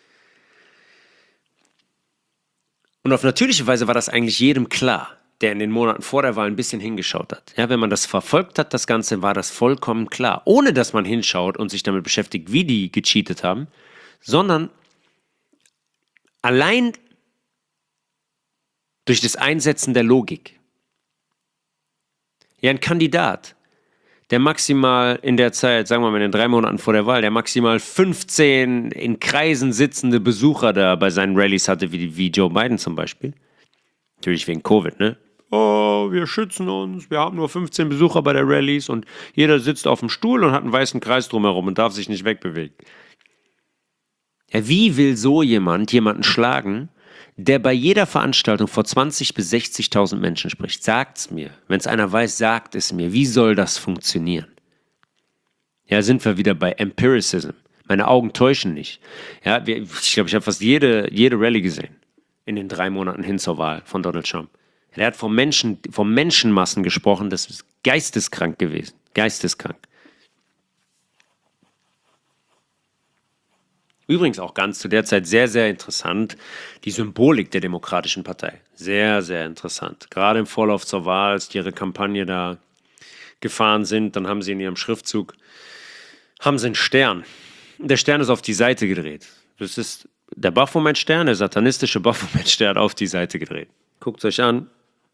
A: Und auf natürliche Weise war das eigentlich jedem klar, der in den Monaten vor der Wahl ein bisschen hingeschaut hat. Ja, wenn man das verfolgt hat, das Ganze, war das vollkommen klar. Ohne dass man hinschaut und sich damit beschäftigt, wie die gecheatet haben, sondern allein durch das Einsetzen der Logik. Ja, ein Kandidat, der maximal in der Zeit, sagen wir mal in den 3 Monaten vor der Wahl, der maximal 15 in Kreisen sitzende Besucher da bei seinen Rallyes hatte, wie Joe Biden zum Beispiel. Natürlich wegen Covid, ne? Oh, wir schützen uns, wir haben nur 15 Besucher bei der Rallyes und jeder sitzt auf dem Stuhl und hat einen weißen Kreis drumherum und darf sich nicht wegbewegen. Ja, wie will so jemanden schlagen, der bei jeder Veranstaltung vor 20.000 bis 60.000 Menschen spricht? Sagt's mir. Wenn es einer weiß, sagt es mir. Wie soll das funktionieren? Ja, sind wir wieder bei Empiricism. Meine Augen täuschen nicht. Ja, ich glaube, ich habe fast jede Rallye gesehen in den 3 Monaten hin zur Wahl von Donald Trump. Er hat von Menschenmassen gesprochen, das ist geisteskrank gewesen. Geisteskrank. Übrigens auch ganz zu der Zeit sehr, sehr interessant, die Symbolik der Demokratischen Partei. Sehr, sehr interessant. Gerade im Vorlauf zur Wahl, als die ihre Kampagne da gefahren sind, dann haben sie in ihrem Schriftzug einen Stern. Der Stern ist auf die Seite gedreht. Das ist der Baphomet-Stern, der satanistische Baphomet-Stern auf die Seite gedreht. Guckt es euch an.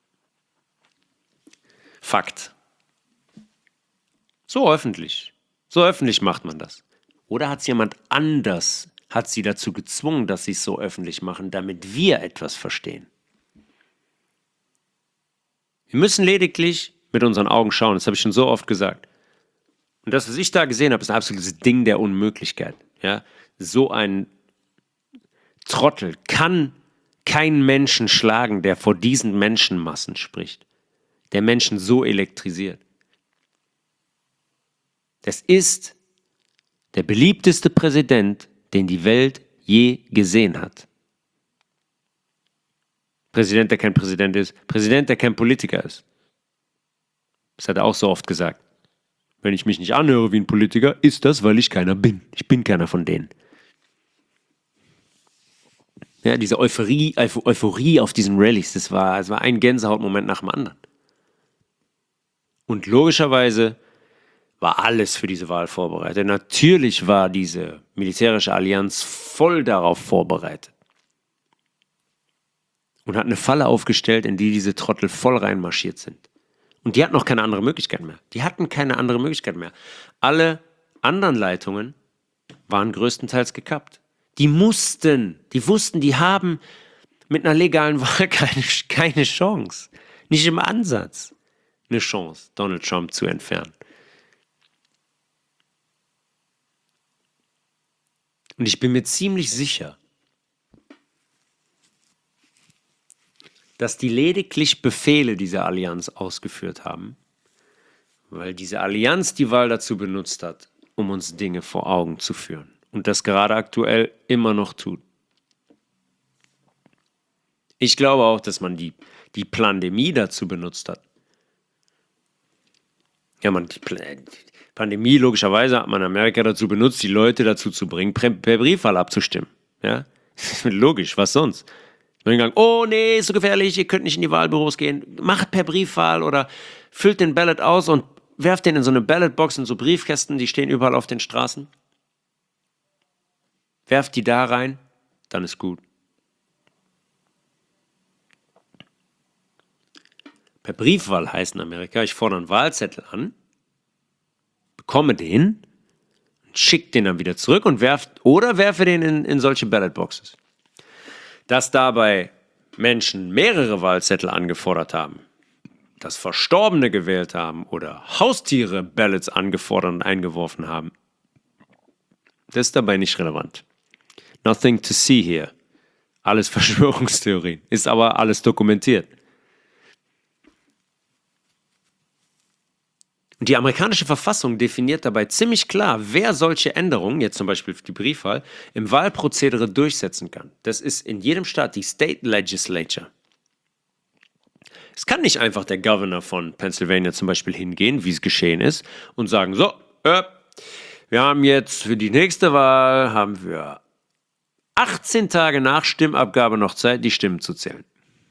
A: Fakt. So öffentlich macht man das. Oder hat sie dazu gezwungen, dass sie es so öffentlich machen, damit wir etwas verstehen? Wir müssen lediglich mit unseren Augen schauen, das habe ich schon so oft gesagt. Und das, was ich da gesehen habe, ist ein absolutes Ding der Unmöglichkeit. Ja? So ein Trottel kann keinen Menschen schlagen, der vor diesen Menschenmassen spricht, der Menschen so elektrisiert. Das ist der beliebteste Präsident, den die Welt je gesehen hat. Präsident, der kein Präsident ist. Präsident, der kein Politiker ist. Das hat er auch so oft gesagt. Wenn ich mich nicht anhöre wie ein Politiker, ist das, weil ich keiner bin. Ich bin keiner von denen. Ja, diese Euphorie auf diesen Rallyes, es war ein Gänsehautmoment nach dem anderen. Und logischerweise war alles für diese Wahl vorbereitet. Natürlich war diese militärische Allianz voll darauf vorbereitet. Und hat eine Falle aufgestellt, in die diese Trottel voll reinmarschiert sind. Und die hatten noch keine andere Möglichkeit mehr. Alle anderen Leitungen waren größtenteils gekappt. Die wussten, die haben mit einer legalen Wahl keine Chance. Nicht im Ansatz eine Chance, Donald Trump zu entfernen. Und ich bin mir ziemlich sicher, dass die lediglich Befehle dieser Allianz ausgeführt haben, weil diese Allianz die Wahl dazu benutzt hat, um uns Dinge vor Augen zu führen. Und das gerade aktuell immer noch tut. Ich glaube auch, dass man die Pandemie dazu benutzt hat. Ja, die Pandemie, logischerweise hat man Amerika dazu benutzt, die Leute dazu zu bringen, per Briefwahl abzustimmen. Ja? Logisch, was sonst? Man gegangen, oh nee, ist so gefährlich, ihr könnt nicht in die Wahlbüros gehen. Macht per Briefwahl oder füllt den Ballot aus und werft den in so eine Ballotbox, in so Briefkästen, die stehen überall auf den Straßen. Werft die da rein, dann ist gut. Per Briefwahl heißt in Amerika, ich fordere einen Wahlzettel an, bekomme den, Schickt den dann wieder zurück und werfe den in solche Ballotboxes. Dass dabei Menschen mehrere Wahlzettel angefordert haben, dass Verstorbene gewählt haben oder Haustiere Ballots angefordert und eingeworfen haben, das ist dabei nicht relevant. Nothing to see here. Alles Verschwörungstheorien. Ist aber alles dokumentiert. Und die amerikanische Verfassung definiert dabei ziemlich klar, wer solche Änderungen, jetzt zum Beispiel die Briefwahl, im Wahlprozedere durchsetzen kann. Das ist in jedem Staat die State Legislature. Es kann nicht einfach der Governor von Pennsylvania zum Beispiel hingehen, wie es geschehen ist, und sagen, so, wir haben jetzt für die nächste Wahl, haben wir 18 Tage nach Stimmabgabe noch Zeit, die Stimmen zu zählen.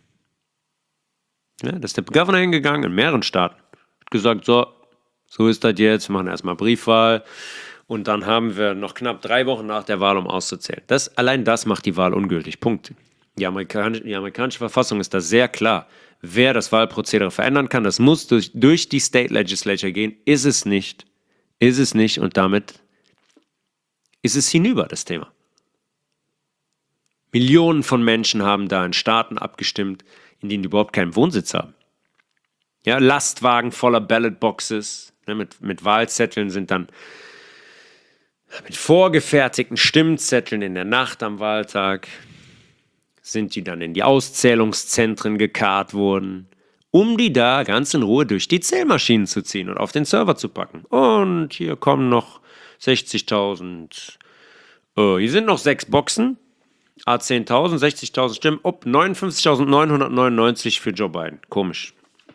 A: Ja, da ist der Governor hingegangen in mehreren Staaten, hat gesagt, so ist das jetzt, wir machen erstmal Briefwahl und dann haben wir noch knapp 3 Wochen nach der Wahl, um auszuzählen. Allein das macht die Wahl ungültig, Punkt. Die amerikanische Verfassung ist da sehr klar. Wer das Wahlprozedere verändern kann, das muss durch die State Legislature gehen, ist es nicht und damit ist es hinüber, das Thema. Millionen von Menschen haben da in Staaten abgestimmt, in denen die überhaupt keinen Wohnsitz haben. Ja, Lastwagen voller Ballotboxes, mit Wahlzetteln sind dann mit vorgefertigten Stimmzetteln in der Nacht am Wahltag sind die dann in die Auszählungszentren gekarrt worden, um die da ganz in Ruhe durch die Zählmaschinen zu ziehen und auf den Server zu packen. Und hier kommen noch 60.000, hier sind noch 6 Boxen, A10.000, 60.000 Stimmen, 59.999 für Joe Biden. Komisch.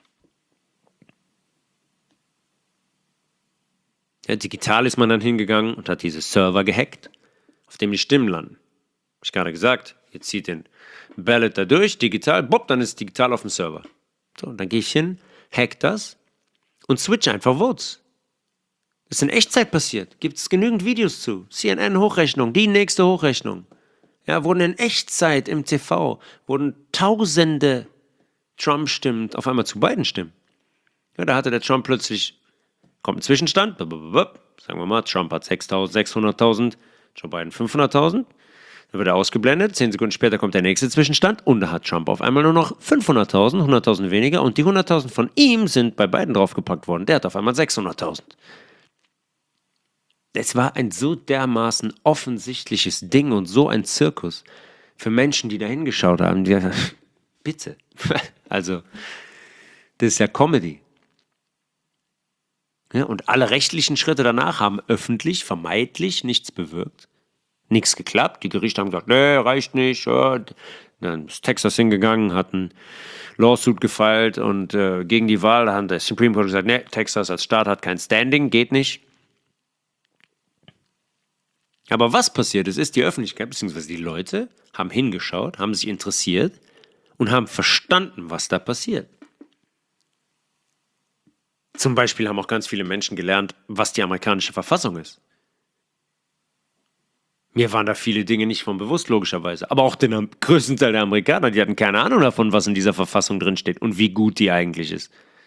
A: Ja, digital ist man dann hingegangen und hat diese Server gehackt, auf dem die Stimmen landen. Hab ich gerade gesagt, ihr zieht den Ballot da durch, digital, dann ist es digital auf dem Server. So, und dann gehe ich hin, hack das und switch einfach Votes. Das ist in Echtzeit passiert. Gibt es genügend Videos zu. CNN-Hochrechnung, die nächste Hochrechnung. Ja, wurden in Echtzeit im TV, wurden tausende Trump-Stimmen auf einmal zu Biden stimmen. Ja, da hatte der Trump plötzlich, kommt ein Zwischenstand, sagen wir mal, Trump hat 600.000, Joe Biden 500.000. Dann wird er ausgeblendet, 10 Sekunden später kommt der nächste Zwischenstand und da hat Trump auf einmal nur noch 500.000, 100.000 weniger und die 100.000 von ihm sind bei Biden draufgepackt worden. Der hat auf einmal 600.000. Es war ein so dermaßen offensichtliches Ding und so ein Zirkus für Menschen, die da hingeschaut haben. Die bitte. Also, das ist ja Comedy. Ja, und alle rechtlichen Schritte danach haben öffentlich, vermeintlich nichts bewirkt. Nichts geklappt. Die Gerichte haben gesagt, nee, reicht nicht. Ja. Dann ist Texas hingegangen, hat einen Lawsuit gefeilt und gegen die Wahl hat der Supreme Court gesagt, nee, Texas als Staat hat kein Standing, geht nicht. Aber was passiert ist, die Öffentlichkeit bzw. die Leute haben hingeschaut, haben sich interessiert und haben verstanden, was da passiert. Zum Beispiel haben auch ganz viele Menschen gelernt, was die amerikanische Verfassung ist. Mir waren da viele Dinge nicht von bewusst, logischerweise. Aber auch den größten Teil der Amerikaner, die hatten keine Ahnung davon, was in dieser Verfassung drinsteht und wie gut die eigentlich ist.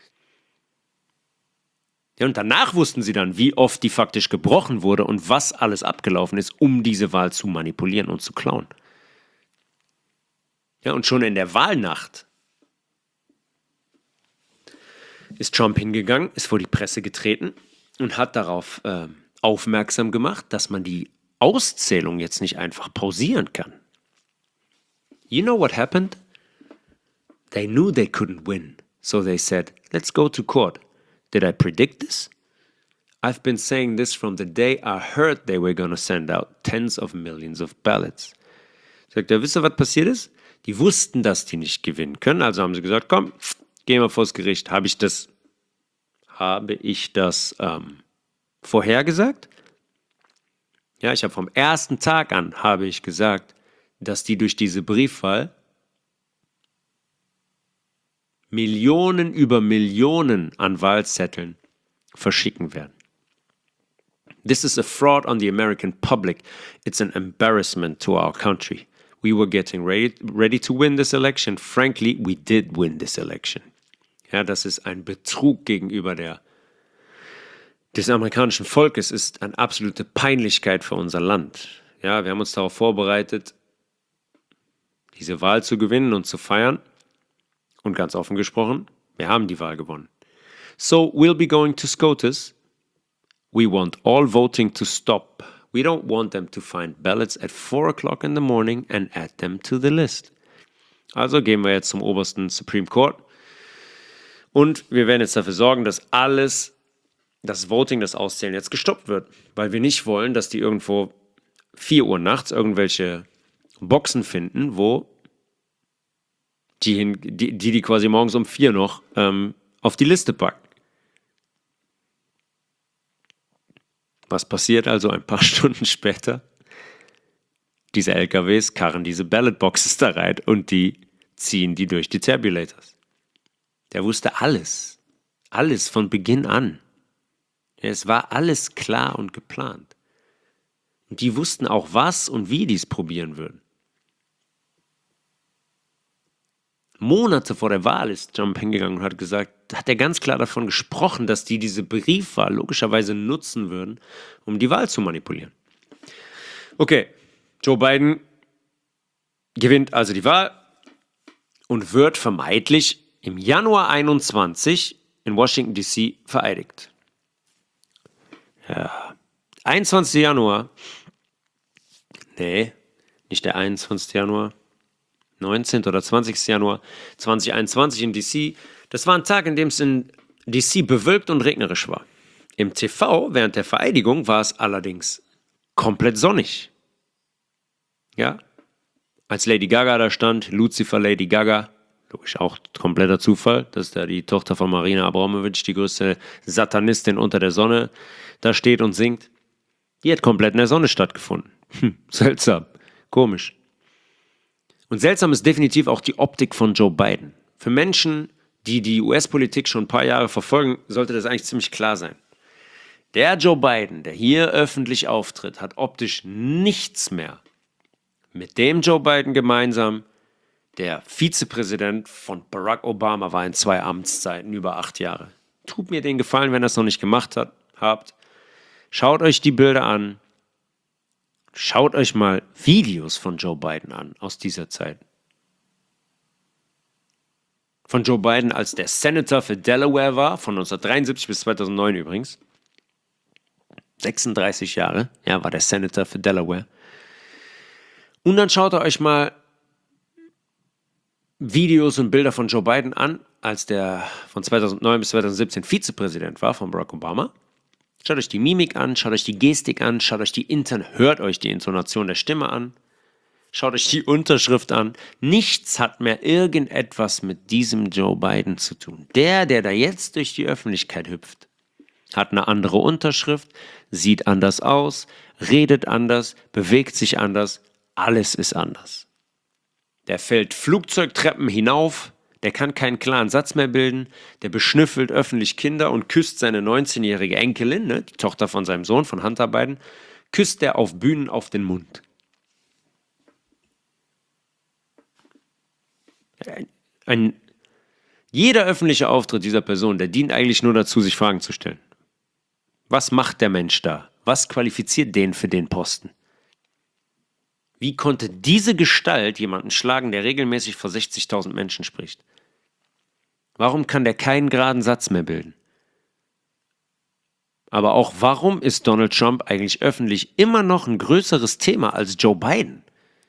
A: Ja, und danach wussten sie dann, wie oft die faktisch gebrochen wurde und was alles abgelaufen ist, um diese Wahl zu manipulieren und zu klauen. Ja, und schon in der Wahlnacht ist Trump hingegangen, ist vor die Presse getreten und hat darauf aufmerksam gemacht, dass man die Auszählung jetzt nicht einfach pausieren kann. You know what happened? They knew they couldn't win, so they said, let's go to court. Did I predict this? I've been saying this from the day I heard they were going to send out tens of millions of ballots. Sagt er, wisst ihr, was passiert ist? Die wussten, dass die nicht gewinnen können, also haben sie gesagt, komm, gehen wir vors Gericht. Habe ich das vorhergesagt? Ja, ich habe vom ersten Tag an, habe ich gesagt, dass die durch diese Briefwahl Millionen über Millionen an Wahlzetteln verschicken werden. This is a fraud on the American public. It's an embarrassment to our country. We were getting ready to win this election. Frankly, we did win this election. Ja, das ist ein Betrug gegenüber des amerikanischen Volkes ist eine absolute Peinlichkeit für unser Land. Ja, wir haben uns darauf vorbereitet, diese Wahl zu gewinnen und zu feiern. Und ganz offen gesprochen, wir haben die Wahl gewonnen. So, we'll be going to SCOTUS. We want all voting to stop. We don't want them to find ballots at 4 o'clock in the morning and add them to the list. Also gehen wir jetzt zum obersten Supreme Court und wir werden jetzt dafür sorgen, dass das Voting, das Auszählen jetzt gestoppt wird, weil wir nicht wollen, dass die irgendwo 4 Uhr nachts irgendwelche Boxen finden, wo die quasi morgens um 4 noch auf die Liste packen. Was passiert also ein paar Stunden später? Diese LKWs karren diese Ballotboxes da rein und die ziehen die durch die Tabulators. Der wusste alles. Alles von Beginn an. Es war alles klar und geplant. Und die wussten auch, was und wie die es probieren würden. Monate vor der Wahl ist Trump hingegangen und hat er ganz klar davon gesprochen, dass die diese Briefwahl logischerweise nutzen würden, um die Wahl zu manipulieren. Okay, Joe Biden gewinnt also die Wahl und wird vermeintlich im Januar 21 in Washington D.C. vereidigt. Ja, 21. Januar, nee, nicht der 21. Januar, 19. oder 20. Januar 2021 in D.C. Das war ein Tag, in dem es in D.C. bewölkt und regnerisch war. Im TV während der Vereidigung war es allerdings komplett sonnig. Ja, als Lady Gaga da stand, Lucifer Lady Gaga, logisch auch kompletter Zufall, dass da die Tochter von Marina Abramovic, die größte Satanistin unter der Sonne, da steht und singt. Die hat komplett in der Sonne stattgefunden. Seltsam, komisch. Und seltsam ist definitiv auch die Optik von Joe Biden. Für Menschen, die die US-Politik schon ein paar Jahre verfolgen, sollte das eigentlich ziemlich klar sein. Der Joe Biden, der hier öffentlich auftritt, hat optisch nichts mehr mit dem Joe Biden gemeinsam, der Vizepräsident von Barack Obama war in 2 Amtszeiten über 8 Jahre. Tut mir den Gefallen, wenn ihr das noch nicht gemacht habt. Schaut euch die Bilder an. Schaut euch mal Videos von Joe Biden an aus dieser Zeit. Von Joe Biden, als der Senator für Delaware war, von 1973 bis 2009 übrigens. 36 Jahre, ja, war der Senator für Delaware. Und dann schaut ihr euch mal Videos und Bilder von Joe Biden an, als der von 2009 bis 2017 Vizepräsident war von Barack Obama. Schaut euch die Mimik an, schaut euch die Gestik an, hört euch die Intonation der Stimme an, schaut euch die Unterschrift an. Nichts hat mehr irgendetwas mit diesem Joe Biden zu tun. Der da jetzt durch die Öffentlichkeit hüpft, hat eine andere Unterschrift, sieht anders aus, redet anders, bewegt sich anders, alles ist anders. Der fällt Flugzeugtreppen hinauf, der kann keinen klaren Satz mehr bilden, der beschnüffelt öffentlich Kinder und küsst seine 19-jährige Enkelin, die Tochter von seinem Sohn, von Hunter Biden, küsst er auf Bühnen auf den Mund. Jeder öffentliche Auftritt dieser Person, der dient eigentlich nur dazu, sich Fragen zu stellen. Was macht der Mensch da? Was qualifiziert den für den Posten? Wie konnte diese Gestalt jemanden schlagen, der regelmäßig vor 60.000 Menschen spricht? Warum kann der keinen geraden Satz mehr bilden? Aber auch, warum ist Donald Trump eigentlich öffentlich immer noch ein größeres Thema als Joe Biden?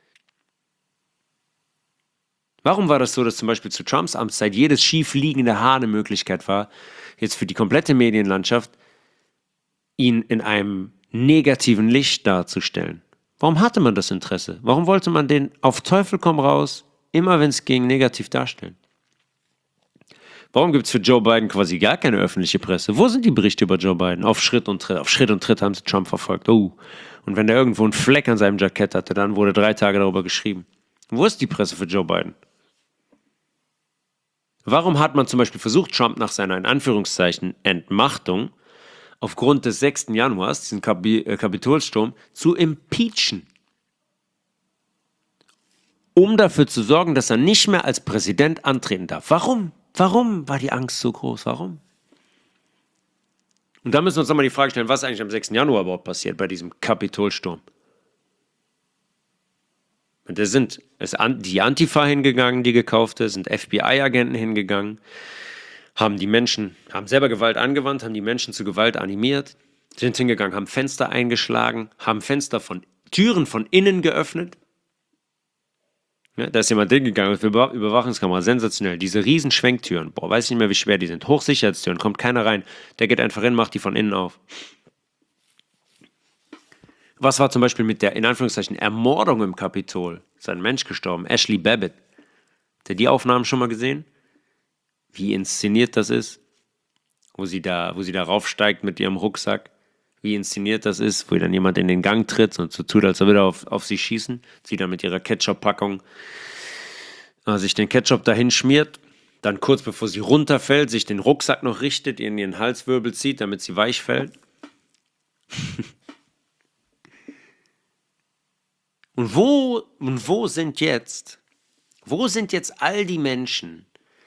A: Warum war das so, dass zum Beispiel zu Trumps Amtszeit jedes schiefliegende Haar eine Möglichkeit war, jetzt für die komplette Medienlandschaft ihn in einem negativen Licht darzustellen? Warum hatte man das Interesse? Warum wollte man den auf Teufel komm raus, immer wenn es ging, negativ darstellen? Warum gibt es für Joe Biden quasi gar keine öffentliche Presse? Wo sind die Berichte über Joe Biden? Auf Schritt und Tritt. Auf Schritt und Tritt haben sie Trump verfolgt. Oh. Und wenn der irgendwo einen Fleck an seinem Jackett hatte, dann wurde 3 Tage darüber geschrieben. Wo ist die Presse für Joe Biden? Warum hat man zum Beispiel versucht, Trump nach seiner, in Anführungszeichen, Entmachtung aufgrund des 6. Januars, diesen Kapitolsturm, zu impeachen? Um dafür zu sorgen, dass er nicht mehr als Präsident antreten darf. Warum? Warum war die Angst so groß? Warum? Und da müssen wir uns nochmal die Frage stellen, was eigentlich am 6. Januar überhaupt passiert bei diesem Kapitolsturm. Und da ist die Antifa hingegangen, die gekaufte, sind FBI-Agenten hingegangen, haben selber Gewalt angewandt, haben die Menschen zu Gewalt animiert, sind hingegangen, haben Fenster eingeschlagen, haben Türen von innen geöffnet. Ja, da ist jemand hingegangen mit Überwachungskamera, sensationell. Diese riesen Schwenktüren, weiß ich nicht mehr, wie schwer die sind. Hochsicherheitstüren, kommt keiner rein. Der geht einfach hin, macht die von innen auf. Was war zum Beispiel mit der, in Anführungszeichen, Ermordung im Kapitol? Ist ein Mensch gestorben, Ashley Babbitt. Habt ihr die Aufnahmen schon mal gesehen? Wie inszeniert das ist? Wo sie da raufsteigt mit ihrem Rucksack. Wie inszeniert das ist, wo dann jemand in den Gang tritt und so tut, als er wieder auf sie schießen. Sie dann mit ihrer Ketchup-Packung sich den Ketchup dahin schmiert. Dann kurz bevor sie runterfällt, sich den Rucksack noch richtet, in ihren Halswirbel zieht, damit sie weich fällt. Und wo sind jetzt all die Menschen,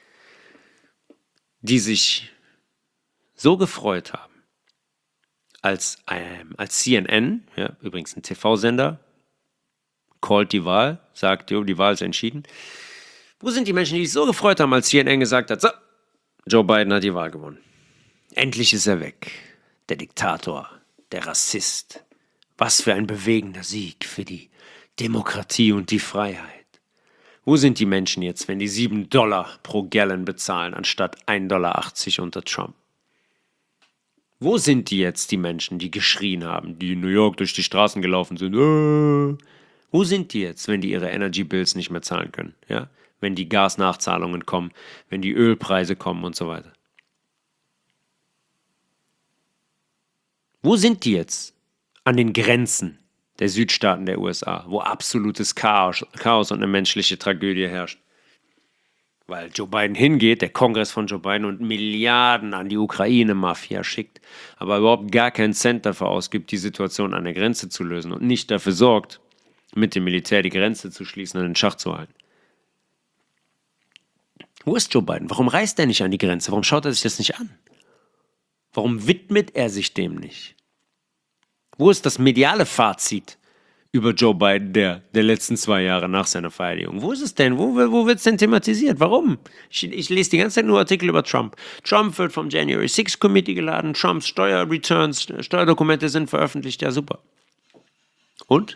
A: die sich so gefreut haben, als CNN, ja, übrigens ein TV-Sender, called die Wahl, sagt, die Wahl ist entschieden. Wo sind die Menschen, die sich so gefreut haben, als CNN gesagt hat, so, Joe Biden hat die Wahl gewonnen. Endlich ist er weg. Der Diktator, der Rassist. Was für ein bewegender Sieg für die Demokratie und die Freiheit. Wo sind die Menschen jetzt, wenn die $7 pro Gallon bezahlen, anstatt $1,80 unter Trump? Wo sind die jetzt, die Menschen, die geschrien haben, die in New York durch die Straßen gelaufen sind? Wo sind die jetzt, wenn die ihre Energy Bills nicht mehr zahlen können? Ja? Wenn die Gasnachzahlungen kommen, wenn die Ölpreise kommen und so weiter? Wo sind die jetzt an den Grenzen der Südstaaten der USA, wo absolutes Chaos und eine menschliche Tragödie herrscht? Weil Joe Biden hingeht, der Kongress von Joe Biden und Milliarden an die Ukraine-Mafia schickt, aber überhaupt gar keinen Cent dafür ausgibt, die Situation an der Grenze zu lösen und nicht dafür sorgt, mit dem Militär die Grenze zu schließen und in Schach zu halten. Wo ist Joe Biden? Warum reist er nicht an die Grenze? Warum schaut er sich das nicht an? Warum widmet er sich dem nicht? Wo ist das mediale Fazit über Joe Biden der letzten 2 Jahre nach seiner Vereidigung? Wo ist es denn? Wo wird es denn thematisiert? Warum? Ich lese die ganze Zeit nur Artikel über Trump. Trump wird vom January 6 Committee geladen, Trumps Steuerreturns, Steuerdokumente sind veröffentlicht, ja super. Und?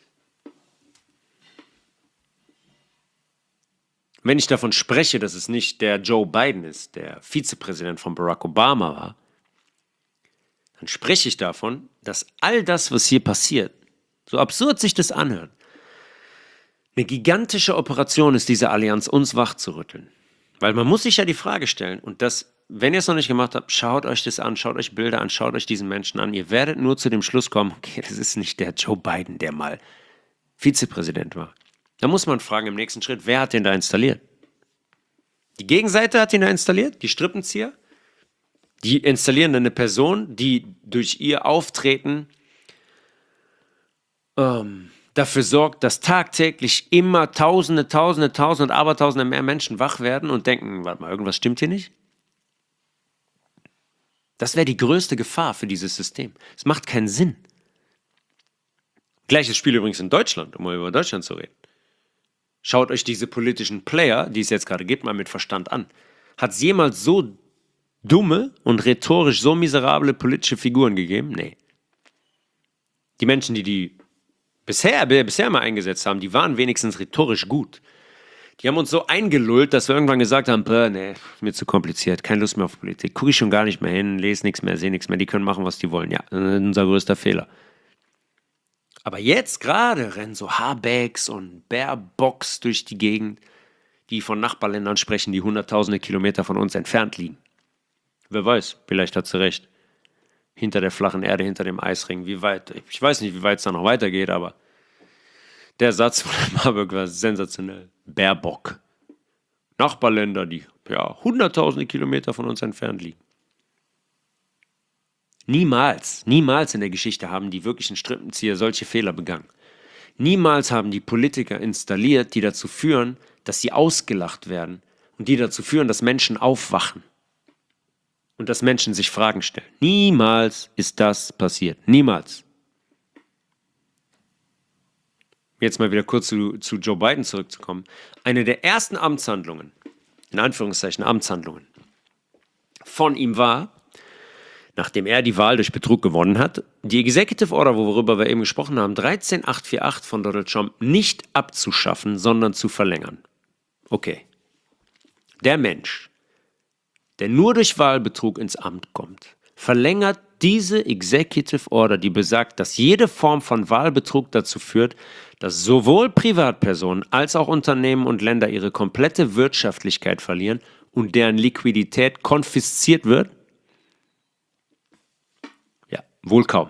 A: Wenn ich davon spreche, dass es nicht der Joe Biden ist, der Vizepräsident von Barack Obama war, dann spreche ich davon, dass all das, was hier passiert, so absurd sich das anhört, eine gigantische Operation ist, diese Allianz uns wachzurütteln. Weil man muss sich ja die Frage stellen, und das, wenn ihr es noch nicht gemacht habt, schaut euch das an, schaut euch Bilder an, schaut euch diesen Menschen an. Ihr werdet nur zu dem Schluss kommen, okay, das ist nicht der Joe Biden, der mal Vizepräsident war. Da muss man fragen im nächsten Schritt, wer hat den da installiert? Die Gegenseite hat ihn da installiert, die Strippenzieher. Die installieren dann eine Person, die durch ihr Auftreten dafür sorgt, dass tagtäglich immer Tausende, Abertausende mehr Menschen wach werden und denken, warte mal, irgendwas stimmt hier nicht. Das wäre die größte Gefahr für dieses System. Es macht keinen Sinn. Gleiches Spiel übrigens in Deutschland, um mal über Deutschland zu reden. Schaut euch diese politischen Player, die es jetzt gerade gibt, mal mit Verstand an. Hat es jemals so dumme und rhetorisch so miserable politische Figuren gegeben? Nee. Die Menschen, die bisher mal eingesetzt haben, die waren wenigstens rhetorisch gut. Die haben uns so eingelullt, dass wir irgendwann gesagt haben, nee, mir zu kompliziert, keine Lust mehr auf Politik, gucke ich schon gar nicht mehr hin, lese nichts mehr, sehe nichts mehr, die können machen, was die wollen. Ja, das ist unser größter Fehler. Aber jetzt gerade rennen so Habecks und Baerbocks durch die Gegend, die von Nachbarländern sprechen, die hunderttausende Kilometer von uns entfernt liegen. Wer weiß, vielleicht hat sie recht. Hinter der flachen Erde, hinter dem Eisring, wie weit, ich weiß nicht, wie weit es da noch weitergeht, aber der Satz von Marburg war sensationell. Baerbock. Nachbarländer, die ja hunderttausende Kilometer von uns entfernt liegen. Niemals in der Geschichte haben die wirklichen Strippenzieher solche Fehler begangen. Niemals haben die Politiker installiert, die dazu führen, dass sie ausgelacht werden und die dazu führen, dass Menschen aufwachen. und dass Menschen sich Fragen stellen. Niemals ist das passiert. Niemals. Jetzt mal wieder kurz zu Joe Biden zurückzukommen. Eine der ersten Amtshandlungen, in Anführungszeichen Amtshandlungen, von ihm war, nachdem er die Wahl durch Betrug gewonnen hat, die Executive Order, worüber wir eben gesprochen haben, 13848 von Donald Trump nicht abzuschaffen, sondern zu verlängern. Okay. Der Mensch, der nur durch Wahlbetrug ins Amt kommt, verlängert diese Executive Order, die besagt, dass jede Form von Wahlbetrug dazu führt, dass sowohl Privatpersonen als auch Unternehmen und Länder ihre komplette Wirtschaftlichkeit verlieren und deren Liquidität konfisziert wird? Ja, wohl kaum.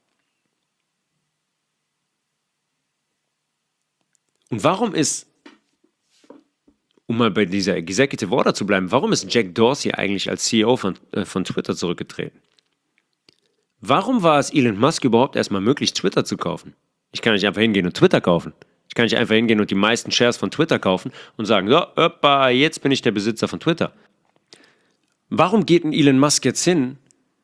A: Und warum ist, um mal bei dieser Executive Order zu bleiben, warum ist Jack Dorsey eigentlich als CEO von Twitter zurückgetreten? Warum war es Elon Musk überhaupt erstmal möglich, Twitter zu kaufen? Ich kann nicht einfach hingehen und Twitter kaufen. Ich kann nicht einfach hingehen und die meisten Shares von Twitter kaufen und sagen, so, jetzt bin ich der Besitzer von Twitter. Warum geht ein Elon Musk jetzt hin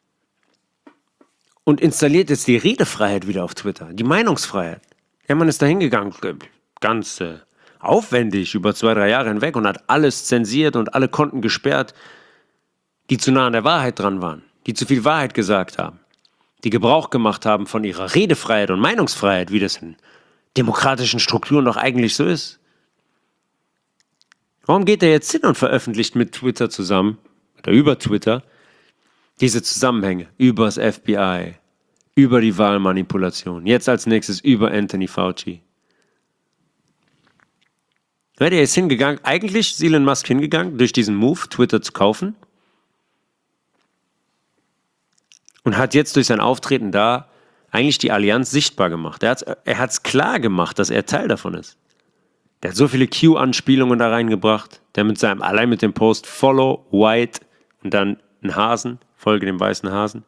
A: und installiert jetzt die Redefreiheit wieder auf Twitter, die Meinungsfreiheit? Der Mann ist da hingegangen, ganz aufwendig, über 2-3 Jahre hinweg und hat alles zensiert und alle Konten gesperrt, die zu nah an der Wahrheit dran waren, die zu viel Wahrheit gesagt haben, die Gebrauch gemacht haben von ihrer Redefreiheit und Meinungsfreiheit, wie das in demokratischen Strukturen doch eigentlich so ist. Warum geht er jetzt hin und veröffentlicht mit Twitter zusammen, oder über Twitter, diese Zusammenhänge über das FBI, über die Wahlmanipulation, jetzt als nächstes über Anthony Fauci? Der ist hingegangen, eigentlich ist Elon Musk hingegangen, durch diesen Move, Twitter zu kaufen, und hat jetzt durch sein Auftreten da eigentlich die Allianz sichtbar gemacht. Er hat es klar gemacht, dass er Teil davon ist. Der hat so viele Q-Anspielungen da reingebracht, der allein mit dem Post Follow White und dann ein Hasen, folge dem weißen Hasen.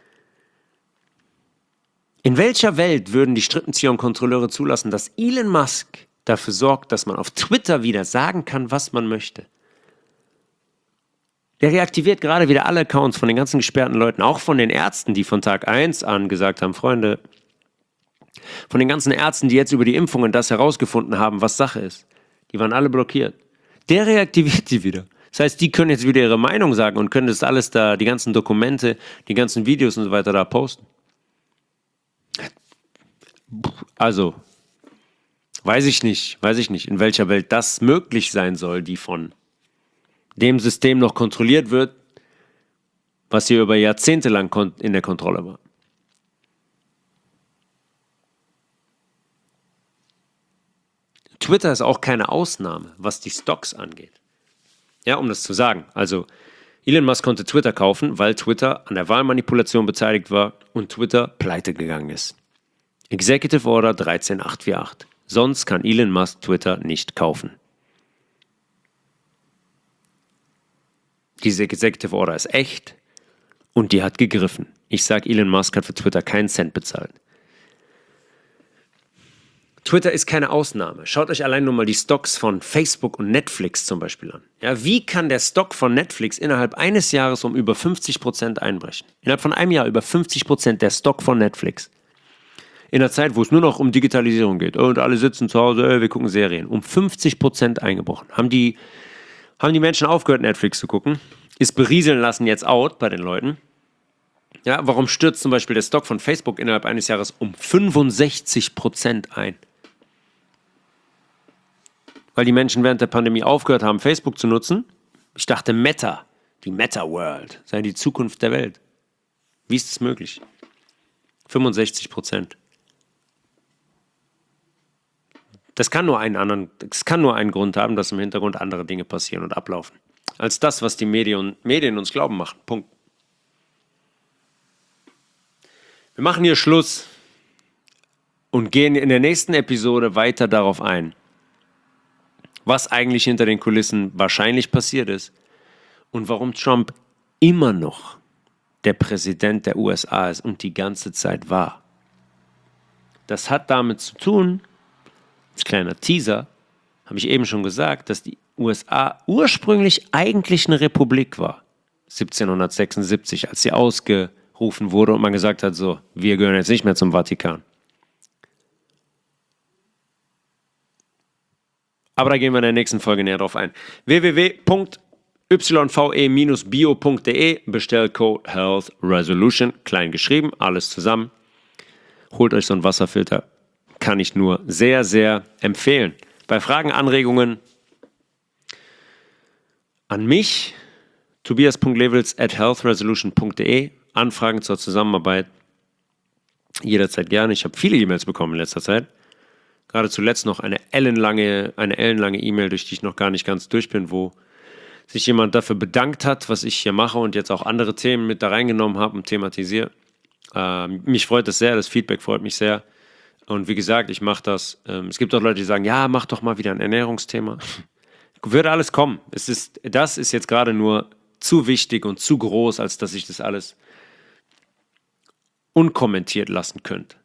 A: In welcher Welt würden die Strippenzieher und Kontrolleure zulassen, dass Elon Musk dafür sorgt, dass man auf Twitter wieder sagen kann, was man möchte? Der reaktiviert gerade wieder alle Accounts von den ganzen gesperrten Leuten, auch von den Ärzten, die von Tag 1 an gesagt haben, Freunde, von den ganzen Ärzten, die jetzt über die Impfungen das herausgefunden haben, was Sache ist. Die waren alle blockiert. Der reaktiviert die wieder. Das heißt, die können jetzt wieder ihre Meinung sagen und können das alles da, die ganzen Dokumente, die ganzen Videos und so weiter da posten. Also, weiß ich nicht, in welcher Welt das möglich sein soll, die von dem System noch kontrolliert wird, was hier über Jahrzehnte lang in der Kontrolle war. Twitter ist auch keine Ausnahme, was die Stocks angeht. Ja, um das zu sagen. Also, Elon Musk konnte Twitter kaufen, weil Twitter an der Wahlmanipulation beteiligt war und Twitter pleite gegangen ist. Executive Order 13848. Sonst kann Elon Musk Twitter nicht kaufen. Diese Executive Order ist echt und die hat gegriffen. Ich sage, Elon Musk hat für Twitter keinen Cent bezahlt. Twitter ist keine Ausnahme. Schaut euch allein nur mal die Stocks von Facebook und Netflix zum Beispiel an. Ja, wie kann der Stock von Netflix innerhalb eines Jahres um über 50% einbrechen? Innerhalb von einem Jahr über 50% der Stock von Netflix. In einer Zeit, wo es nur noch um Digitalisierung geht und alle sitzen zu Hause, wir gucken Serien, um 50% eingebrochen. Haben die Menschen aufgehört, Netflix zu gucken? Ist berieseln lassen jetzt out bei den Leuten? Ja, warum stürzt zum Beispiel der Stock von Facebook innerhalb eines Jahres um 65% ein? Weil die Menschen während der Pandemie aufgehört haben, Facebook zu nutzen. Ich dachte, die Meta-World, sei die Zukunft der Welt. Wie ist es möglich? 65%. Das kann nur einen Grund haben, dass im Hintergrund andere Dinge passieren und ablaufen. Als das, was die Medien uns glauben machen. Punkt. Wir machen hier Schluss und gehen in der nächsten Episode weiter darauf ein, was eigentlich hinter den Kulissen wahrscheinlich passiert ist und warum Trump immer noch der Präsident der USA ist und die ganze Zeit war. Das hat damit zu tun, als kleiner Teaser, habe ich eben schon gesagt, dass die USA ursprünglich eigentlich eine Republik war. 1776, als sie ausgerufen wurde und man gesagt hat, so, wir gehören jetzt nicht mehr zum Vatikan. Aber da gehen wir in der nächsten Folge näher drauf ein. www.yve-bio.de, Bestellcode Health Resolution, klein geschrieben, alles zusammen. Holt euch so einen Wasserfilter. Kann ich nur sehr, sehr empfehlen. Bei Fragen, Anregungen an mich, tobias.levels@healthresolution.de, Anfragen zur Zusammenarbeit jederzeit gerne. Ich habe viele E-Mails bekommen in letzter Zeit. Gerade zuletzt noch eine ellenlange E-Mail, durch die ich noch gar nicht ganz durch bin, wo sich jemand dafür bedankt hat, was ich hier mache und jetzt auch andere Themen mit da reingenommen habe und thematisiere. Mich freut das sehr, das Feedback freut mich sehr. Und wie gesagt, ich mache das. Es gibt auch Leute, die sagen, ja, mach doch mal wieder ein Ernährungsthema. Würde alles kommen. Das ist jetzt gerade nur zu wichtig und zu groß, als dass ich das alles unkommentiert lassen könnte.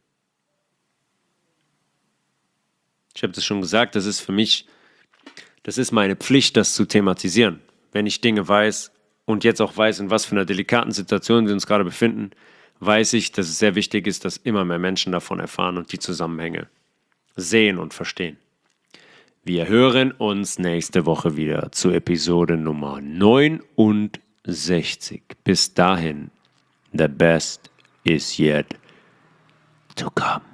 A: Ich habe das schon gesagt, das ist meine Pflicht, das zu thematisieren. Wenn ich Dinge weiß und jetzt auch weiß, in was für einer delikaten Situation wir uns gerade befinden, weiß ich, dass es sehr wichtig ist, dass immer mehr Menschen davon erfahren und die Zusammenhänge sehen und verstehen. Wir hören uns nächste Woche wieder zu Episode Nummer 69. Bis dahin, the best is yet to come.